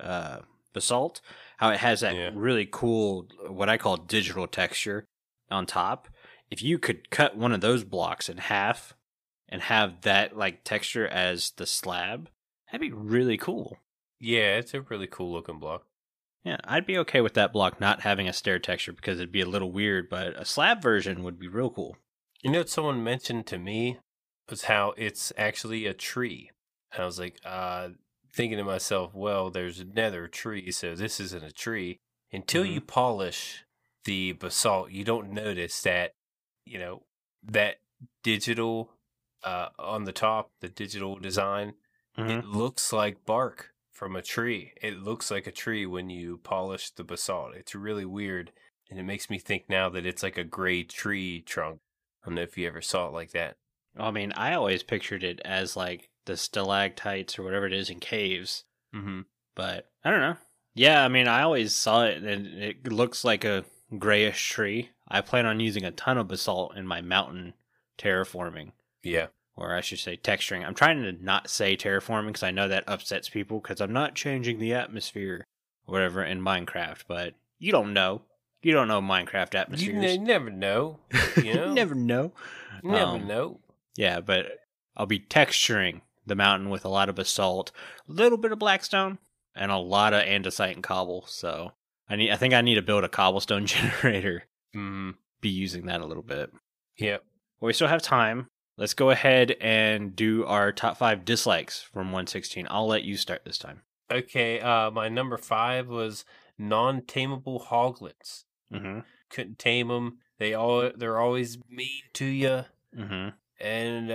[SPEAKER 1] basalt, how it has that really cool, what I call digital texture on top. If you could cut one of those blocks in half and have that like texture as the slab, that'd be really cool.
[SPEAKER 2] Yeah, it's a really cool looking block.
[SPEAKER 1] Yeah, I'd be okay with that block not having a stair texture because it'd be a little weird, but a slab version would be real cool.
[SPEAKER 2] You know what someone mentioned to me was how it's actually a tree. And I was like, thinking to myself, well, there's another tree, so this isn't a tree. Until you polish the basalt, you don't notice that, you know, that digital on the top, the digital design, it looks like bark from a tree. It looks like a tree when you polish the basalt. It's really weird, and it makes me think now that it's like a gray tree trunk. I don't know if you ever saw it like that.
[SPEAKER 1] I mean, I always pictured it as like the stalactites or whatever it is in caves.
[SPEAKER 2] Mm-hmm.
[SPEAKER 1] But I don't know. Yeah, I mean, I always saw it, and it looks like a grayish tree. I plan on using a ton of basalt in my mountain terraforming.
[SPEAKER 2] Yeah.
[SPEAKER 1] Or I should say texturing. I'm trying to not say terraforming because I know that upsets people because I'm not changing the atmosphere or whatever in Minecraft. But you don't know. You don't know Minecraft atmospheres.
[SPEAKER 2] You never know. You know?
[SPEAKER 1] Never know.
[SPEAKER 2] Never know.
[SPEAKER 1] Yeah, but I'll be texturing the mountain with a lot of basalt, a little bit of blackstone, and a lot of andesite and cobble. So I think I need to build a cobblestone generator. Be using that a little bit.
[SPEAKER 2] Yep.
[SPEAKER 1] Well, we still have time. Let's go ahead and do our top 5 dislikes from 116. I'll let you start this time.
[SPEAKER 2] Okay, my number 5 was non-tameable hoglins. Couldn't tame them. They're always mean to you. And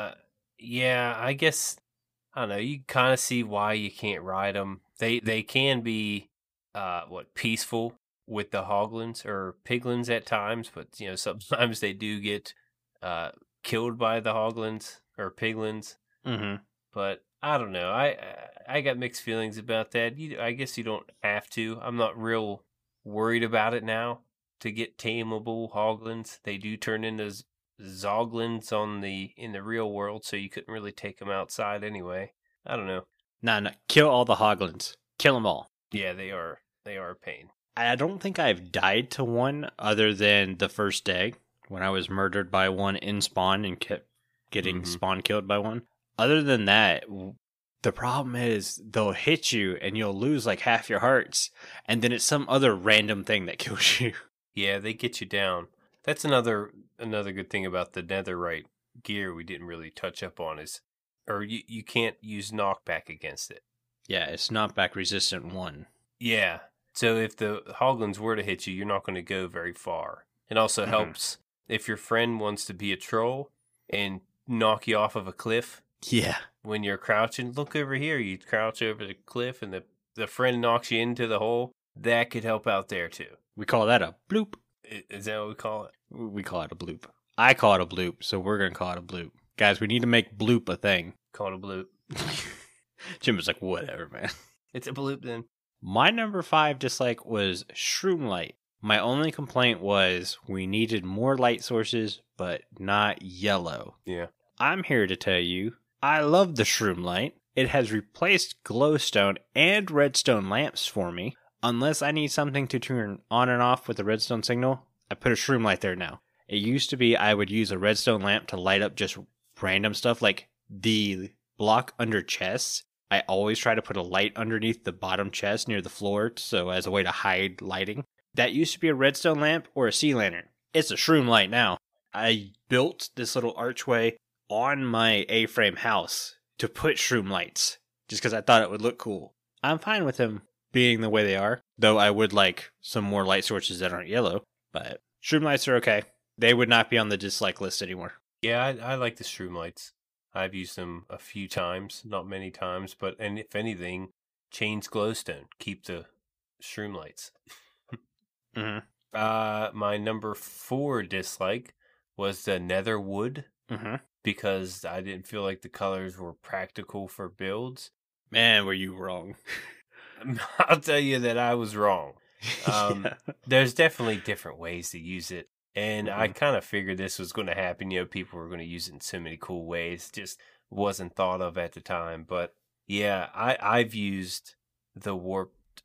[SPEAKER 2] yeah, I guess I don't know. You kind of see why you can't ride them. They can be peaceful with the hoglins or piglins at times, but you know sometimes they do get killed by the hoglins or piglins. But I don't know. I got mixed feelings about that. I guess you don't have to. I'm not real worried about it now. To get tameable hoglins, they do turn into zoglins in the real world, so you couldn't really take them outside anyway. I don't know.
[SPEAKER 1] No. Kill all the hoglins. Kill them all.
[SPEAKER 2] Yeah, they are a pain.
[SPEAKER 1] I don't think I've died to one other than the first day when I was murdered by one in spawn and kept getting spawn killed by one. Other than that, the problem is they'll hit you and you'll lose like half your hearts, and then it's some other random thing that kills you.
[SPEAKER 2] Yeah, they get you down. That's another good thing about the netherite gear we didn't really touch up on you can't use knockback against it.
[SPEAKER 1] Yeah, it's knockback resistant 1.
[SPEAKER 2] Yeah, so if the hoglins were to hit you, you're not going to go very far. It also helps if your friend wants to be a troll and knock you off of a cliff.
[SPEAKER 1] Yeah.
[SPEAKER 2] When you're crouching, look over here. You crouch over the cliff and the friend knocks you into the hole. That could help out there too.
[SPEAKER 1] We call that a bloop.
[SPEAKER 2] Is that what we call it?
[SPEAKER 1] We call it a bloop. I call it a bloop, so we're going to call it a bloop. Guys, we need to make bloop a thing.
[SPEAKER 2] Call it a bloop.
[SPEAKER 1] Jim was like, whatever, man.
[SPEAKER 2] It's a bloop then.
[SPEAKER 1] My number 5 dislike was shroom light. My only complaint was we needed more light sources, but not yellow.
[SPEAKER 2] Yeah.
[SPEAKER 1] I'm here to tell you, I love the shroom light. It has replaced glowstone and redstone lamps for me. Unless I need something to turn on and off with the redstone signal, I put a shroom light there now. It used to be I would use a redstone lamp to light up just random stuff, like the block under chests. I always try to put a light underneath the bottom chest near the floor, so as a way to hide lighting. That used to be a redstone lamp or a sea lantern. It's a shroom light now. I built this little archway on my A-frame house to put shroom lights, just because I thought it would look cool. I'm fine with them being the way they are, though I would like some more light sources that aren't yellow, but shroom lights are okay. They would not be on the dislike list anymore.
[SPEAKER 2] Yeah, I like the shroom lights. I've used them a few times, not many times, and if anything, change glowstone. Keep the shroom lights.
[SPEAKER 1] Mm-hmm.
[SPEAKER 2] My number 4 dislike was the nether wood, because I didn't feel like the colors were practical for builds.
[SPEAKER 1] Man, were you wrong.
[SPEAKER 2] I'll tell you that I was wrong. There's definitely different ways to use it. And I kind of figured this was going to happen. You know, people were going to use it in so many cool ways. Just wasn't thought of at the time. But yeah, I've used the warped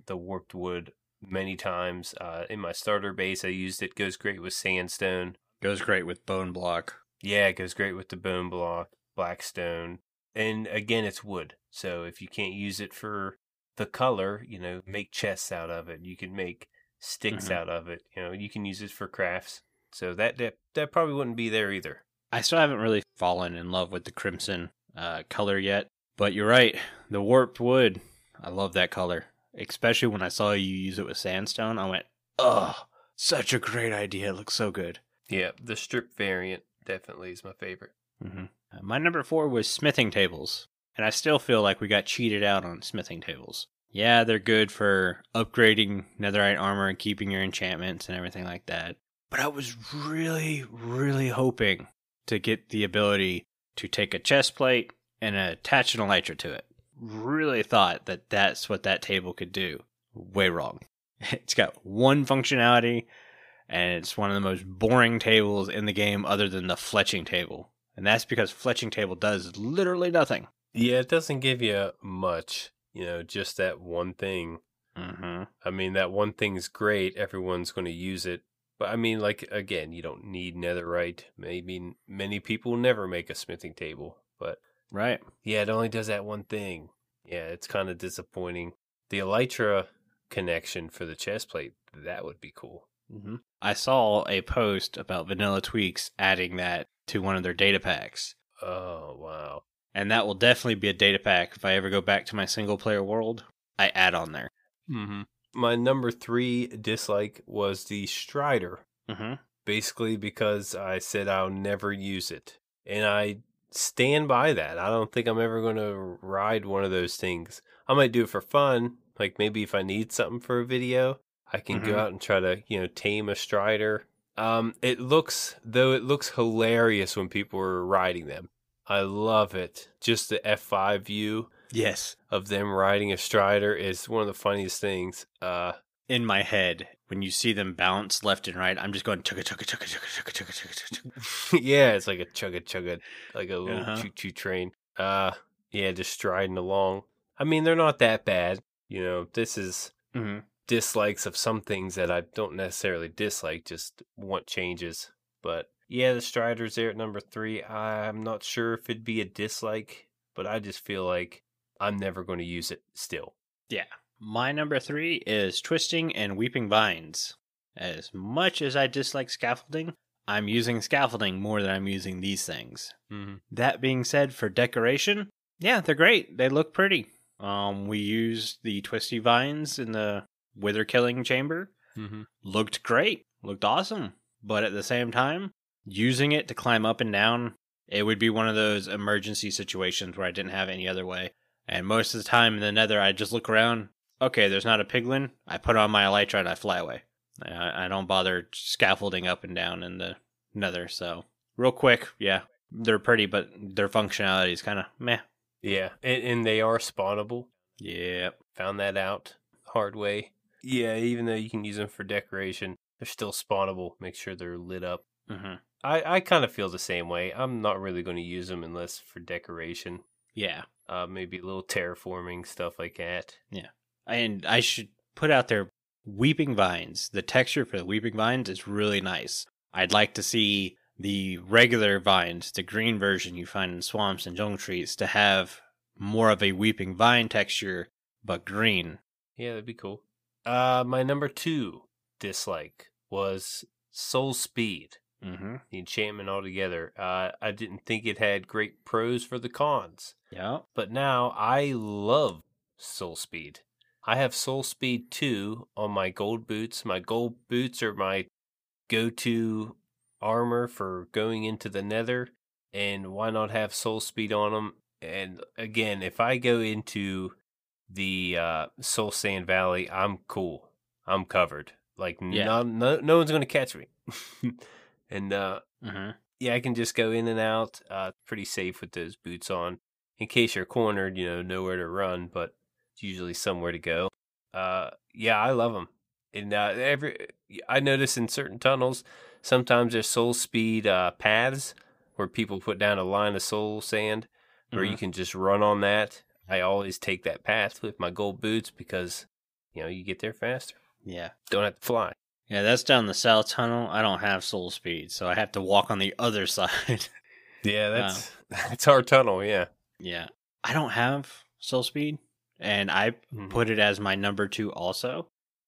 [SPEAKER 2] wood many times. In my starter base, I used it. Goes great with sandstone.
[SPEAKER 1] Goes great with bone block.
[SPEAKER 2] Yeah, it goes great with the bone block, blackstone. And again, it's wood. So if you can't use it for the color, you know, make chests out of it. You can make sticks out of it. You know, you can use it for crafts. So that probably wouldn't be there either.
[SPEAKER 1] I still haven't really fallen in love with the crimson color yet, but you're right. The warped wood, I love that color. Especially when I saw you use it with sandstone, I went, oh, such a great idea. It looks so good.
[SPEAKER 2] Yeah, the strip variant definitely is my favorite.
[SPEAKER 1] My number 4 was smithing tables, and I still feel like we got cheated out on smithing tables. Yeah, they're good for upgrading netherite armor and keeping your enchantments and everything like that. But I was really, really hoping to get the ability to take a chest plate and attach an elytra to it. Really thought that that's what that table could do. Way wrong. It's got one functionality, and it's one of the most boring tables in the game other than the fletching table. And that's because fletching table does literally nothing.
[SPEAKER 2] Yeah, it doesn't give you much. You know, just that one thing. I mean, that one thing's great. Everyone's going to use it. But I mean, like, again, you don't need netherite. Maybe many people never make a smithing table. But
[SPEAKER 1] right.
[SPEAKER 2] Yeah, it only does that one thing. Yeah, it's kind of disappointing. The elytra connection for the chest plate, that would be cool.
[SPEAKER 1] I saw a post about Vanilla Tweaks adding that to one of their data packs.
[SPEAKER 2] Oh, wow.
[SPEAKER 1] And that will definitely be a data pack. If I ever go back to my single player world, I add on there.
[SPEAKER 2] My number 3 dislike was the Strider. Basically because I said I'll never use it. And I stand by that. I don't think I'm ever going to ride one of those things. I might do it for fun. Like maybe if I need something for a video, I can go out and try to, you know, tame a Strider. It looks hilarious when people are riding them. I love it. Just the F5 view of them riding a Strider is one of the funniest things.
[SPEAKER 1] In my head, when you see them bounce left and right, I'm just going chugga chugga chugga chugga chugga chugga chugga chugga.
[SPEAKER 2] Yeah, it's like a chugga chugga, like a little choo-choo train. Yeah, just striding along. I mean, they're not that bad. You know, this is dislikes of some things that I don't necessarily dislike, just want changes. But yeah, the Strider's there at number 3. I'm not sure if it'd be a dislike, but I just feel like I'm never going to use it still.
[SPEAKER 1] Yeah. My number 3 is Twisting and Weeping Vines. As much as I dislike scaffolding, I'm using scaffolding more than I'm using these things. That being said, for decoration, yeah, they're great. They look pretty. We used the twisty vines in the wither killing chamber. Looked great. Looked awesome. But at the same time, using it to climb up and down, it would be one of those emergency situations where I didn't have any other way. And most of the time in the nether, I just look around. Okay, there's not a piglin. I put on my elytra and I fly away. I don't bother scaffolding up and down in the nether. So real quick, yeah, they're pretty, but their functionality is kind of meh.
[SPEAKER 2] Yeah, and they are spawnable.
[SPEAKER 1] Yeah.
[SPEAKER 2] Found that out hard way. Yeah, even though you can use them for decoration, they're still spawnable. Make sure they're lit up. I kind of feel the same way. I'm not really going to use them unless for decoration.
[SPEAKER 1] Yeah.
[SPEAKER 2] Maybe a little terraforming, stuff like that.
[SPEAKER 1] Yeah. And I should put out there, Weeping Vines. The texture for the Weeping Vines is really nice. I'd like to see the regular vines, the green version you find in swamps and jungle trees, to have more of a Weeping Vine texture, but green.
[SPEAKER 2] Yeah, that'd be cool. My number 2 dislike was Soul Speed.
[SPEAKER 1] Mm-hmm.
[SPEAKER 2] The enchantment altogether. I didn't think it had great pros for the cons.
[SPEAKER 1] Yeah.
[SPEAKER 2] But now I love Soul Speed. I have Soul Speed 2 on my gold boots. My gold boots are my go-to armor for going into the nether. And why not have Soul Speed on them? And again, if I go into the Soul Sand Valley, I'm cool. I'm covered. Like, no one's going to catch me. And yeah, I can just go in and out. Pretty safe with those boots on. In case you're cornered, nowhere to run, but it's usually somewhere to go. Yeah, I love them. And I notice in certain tunnels, sometimes there's soul speed paths where people put down a line of soul sand where you can just run on that. I always take that path with my gold boots because, you get there faster.
[SPEAKER 1] Yeah.
[SPEAKER 2] Don't have to fly.
[SPEAKER 1] Yeah, that's down the south tunnel. I don't have soul speed, so I have to walk on the other side.
[SPEAKER 2] Yeah, that's our tunnel, yeah.
[SPEAKER 1] Yeah. I don't have soul speed, and I put it as my number 2 also.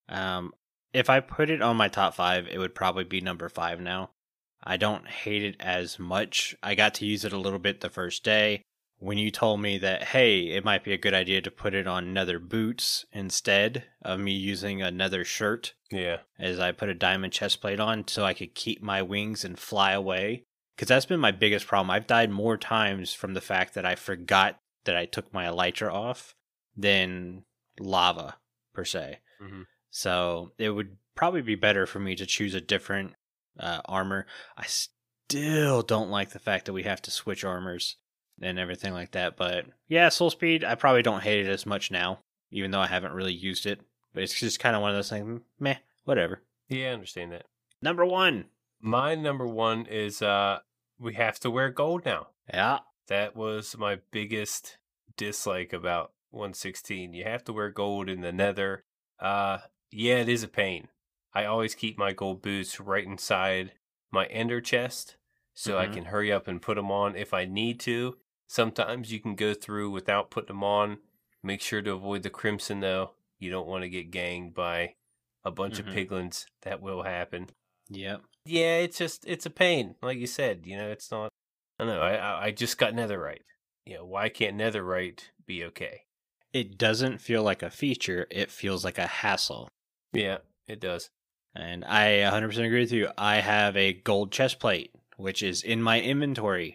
[SPEAKER 1] If I put it on my top 5, it would probably be number 5 now. I don't hate it as much. I got to use it a little bit the first day. When you told me that, hey, it might be a good idea to put it on nether boots instead of me using a nether shirt.
[SPEAKER 2] Yeah.
[SPEAKER 1] As I put a diamond chest plate on so I could keep my wings and fly away. Because that's been my biggest problem. I've died more times from the fact that I forgot that I took my elytra off than lava, per se.
[SPEAKER 2] Mm-hmm.
[SPEAKER 1] So it would probably be better for me to choose a different armor. I still don't like the fact that we have to switch armors and everything like that. But yeah, soul speed, I probably don't hate it as much now, even though I haven't really used it. But it's just kind of one of those things, meh, whatever.
[SPEAKER 2] Yeah, I understand that.
[SPEAKER 1] Number 1.
[SPEAKER 2] My number 1 is we have to wear gold now.
[SPEAKER 1] Yeah.
[SPEAKER 2] That was my biggest dislike about 1.16. You have to wear gold in the nether. Yeah, it is a pain. I always keep my gold boots right inside my ender chest so I can hurry up and put them on if I need to. Sometimes you can go through without putting them on. Make sure to avoid the crimson, though. You don't want to get ganged by a bunch of piglins. That will happen.
[SPEAKER 1] Yep.
[SPEAKER 2] Yeah, it's a pain. Like you said, it's not. I don't know. I just got netherite. Why can't netherite be okay?
[SPEAKER 1] It doesn't feel like a feature. It feels like a hassle.
[SPEAKER 2] Yeah, it does.
[SPEAKER 1] And I 100% agree with you. I have a gold chest plate, which is in my inventory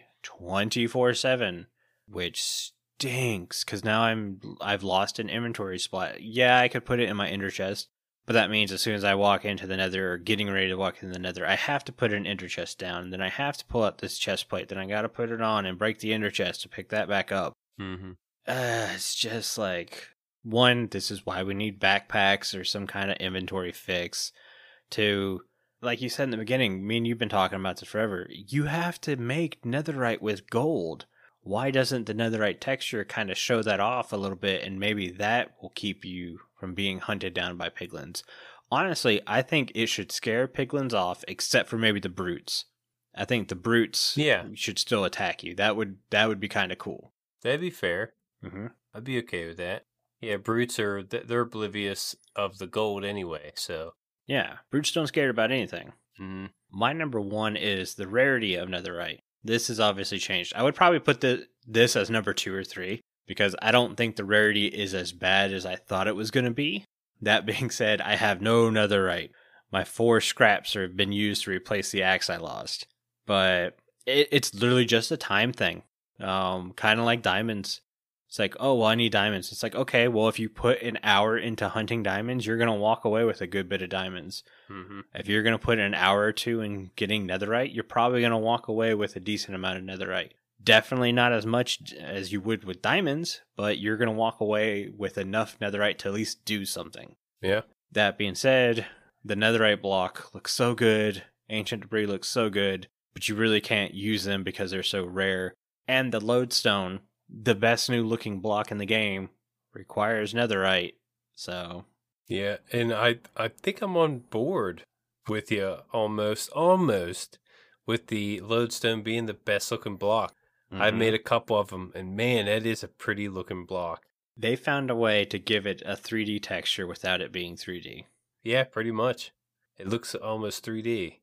[SPEAKER 1] 24/7, which stinks because now I've lost an inventory spot. Yeah, I could put it in my ender chest, but that means as soon as I walk into the nether or getting ready to walk into the nether, I have to put an ender chest down. And then I have to pull out this chest plate. Then I got to put it on and break the ender chest to pick that back up.
[SPEAKER 2] Mm-hmm.
[SPEAKER 1] It's just like, 1, this is why we need backpacks or some kind of inventory fix. 2, like you said in the beginning, me and you've been talking about this forever. You have to make netherite with gold. Why doesn't the netherite texture kind of show that off a little bit? And maybe that will keep you from being hunted down by piglins. Honestly, I think it should scare piglins off, except for maybe the brutes. I think the brutes should still attack you. That would be kind of cool.
[SPEAKER 2] That'd be fair.
[SPEAKER 1] Mm-hmm.
[SPEAKER 2] I'd be okay with that. Yeah, brutes they're oblivious of the gold anyway, so.
[SPEAKER 1] Yeah, brutes don't scare about anything.
[SPEAKER 2] Mm-hmm.
[SPEAKER 1] My number 1 is the rarity of netherite. This has obviously changed. I would probably put this as number 2 or 3 because I don't think the rarity is as bad as I thought it was going to be. That being said, I have no netherite. My 4 scraps have been used to replace the axe I lost. But it's literally just a time thing. Kind of like diamonds. It's like, oh, well, I need diamonds. It's like, okay, well, if you put an hour into hunting diamonds, you're going to walk away with a good bit of diamonds.
[SPEAKER 2] Mm-hmm.
[SPEAKER 1] If you're going to put an hour or 2 in getting netherite, you're probably going to walk away with a decent amount of netherite. Definitely not as much as you would with diamonds, but you're going to walk away with enough netherite to at least do something.
[SPEAKER 2] Yeah.
[SPEAKER 1] That being said, the netherite block looks so good. Ancient debris looks so good, but you really can't use them because they're so rare. And the lodestone, the best new looking block in the game, requires netherite. So
[SPEAKER 2] Yeah, and I think I'm on board with you almost with the Lodestone being the best looking block. I've made a couple of them, and man, that is a pretty looking block.
[SPEAKER 1] They found a way to give it a 3D texture without it being 3D.
[SPEAKER 2] Yeah, pretty much. It looks almost 3D.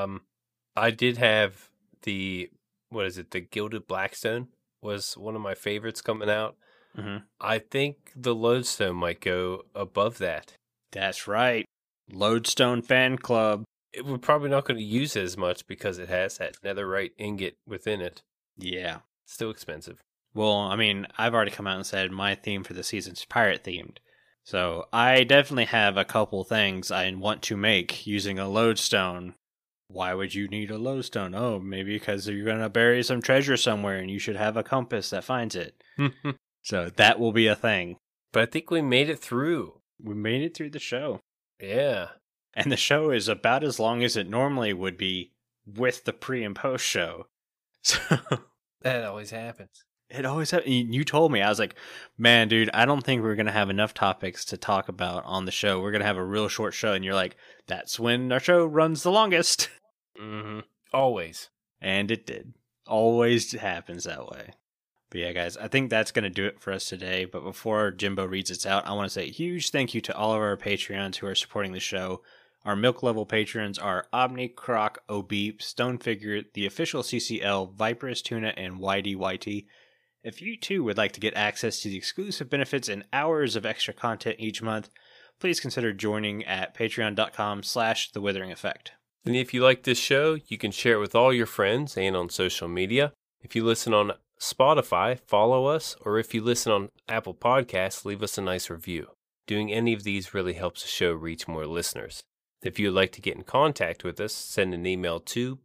[SPEAKER 2] I did have the Gilded Blackstone was one of my favorites coming out.
[SPEAKER 1] Mm-hmm.
[SPEAKER 2] I think the Lodestone might go above that.
[SPEAKER 1] That's right. Lodestone Fan Club.
[SPEAKER 2] We're probably not going to use it as much because it has that netherite ingot within it.
[SPEAKER 1] Yeah.
[SPEAKER 2] Still expensive.
[SPEAKER 1] Well, I mean, I've already come out and said my theme for the season's pirate themed. So I definitely have a couple things I want to make using a lodestone. Why would you need a lodestone? Oh, maybe because you're going to bury some treasure somewhere and you should have a compass that finds it. So that will be a thing.
[SPEAKER 2] But I think we made it through.
[SPEAKER 1] We made it through the show.
[SPEAKER 2] Yeah.
[SPEAKER 1] And the show is about as long as it normally would be with the pre and post show. So
[SPEAKER 2] that always happens.
[SPEAKER 1] It always happens. You told me. I was like, man, dude, I don't think we're going to have enough topics to talk about on the show. We're going to have a real short show. And you're like, that's when our show runs the longest.
[SPEAKER 2] Mm-hmm. Always.
[SPEAKER 1] And it did. Always happens that way. But yeah, guys, I think that's going to do it for us today. But before Jimbo reads it out, I want to say a huge thank you to all of our Patreons who are supporting the show. Our milk level patrons are Omni, Croc, Obeep, Stonefigure, the official CCL, Viperous Tuna, and YDYT. If you too would like to get access to the exclusive benefits and hours of extra content each month, please consider joining at patreon.com/The Withering Effect.
[SPEAKER 2] And if you like this show, you can share it with all your friends and on social media. If you listen on Spotify, follow us, or if you listen on Apple Podcasts, leave us a nice review. Doing any of these really helps the show reach more listeners. If you would like to get in contact with us, send an email to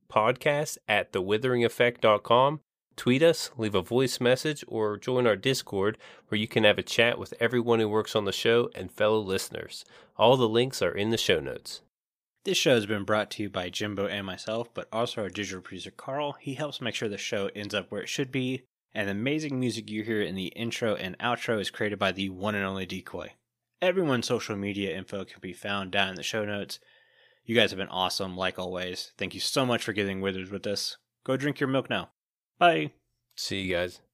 [SPEAKER 2] podcast@thewitheringeffect.com. Tweet us, leave a voice message, or join our Discord where you can have a chat with everyone who works on the show and fellow listeners. All the links are in the show notes.
[SPEAKER 1] This show has been brought to you by Jimbo and myself, but also our digital producer Carl. He helps make sure the show ends up where it should be, and the amazing music you hear in the intro and outro is created by the one and only Decoy. Everyone's social media info can be found down in the show notes. You guys have been awesome, like always. Thank you so much for getting withered with us. Go drink your milk now. Bye.
[SPEAKER 2] See you guys.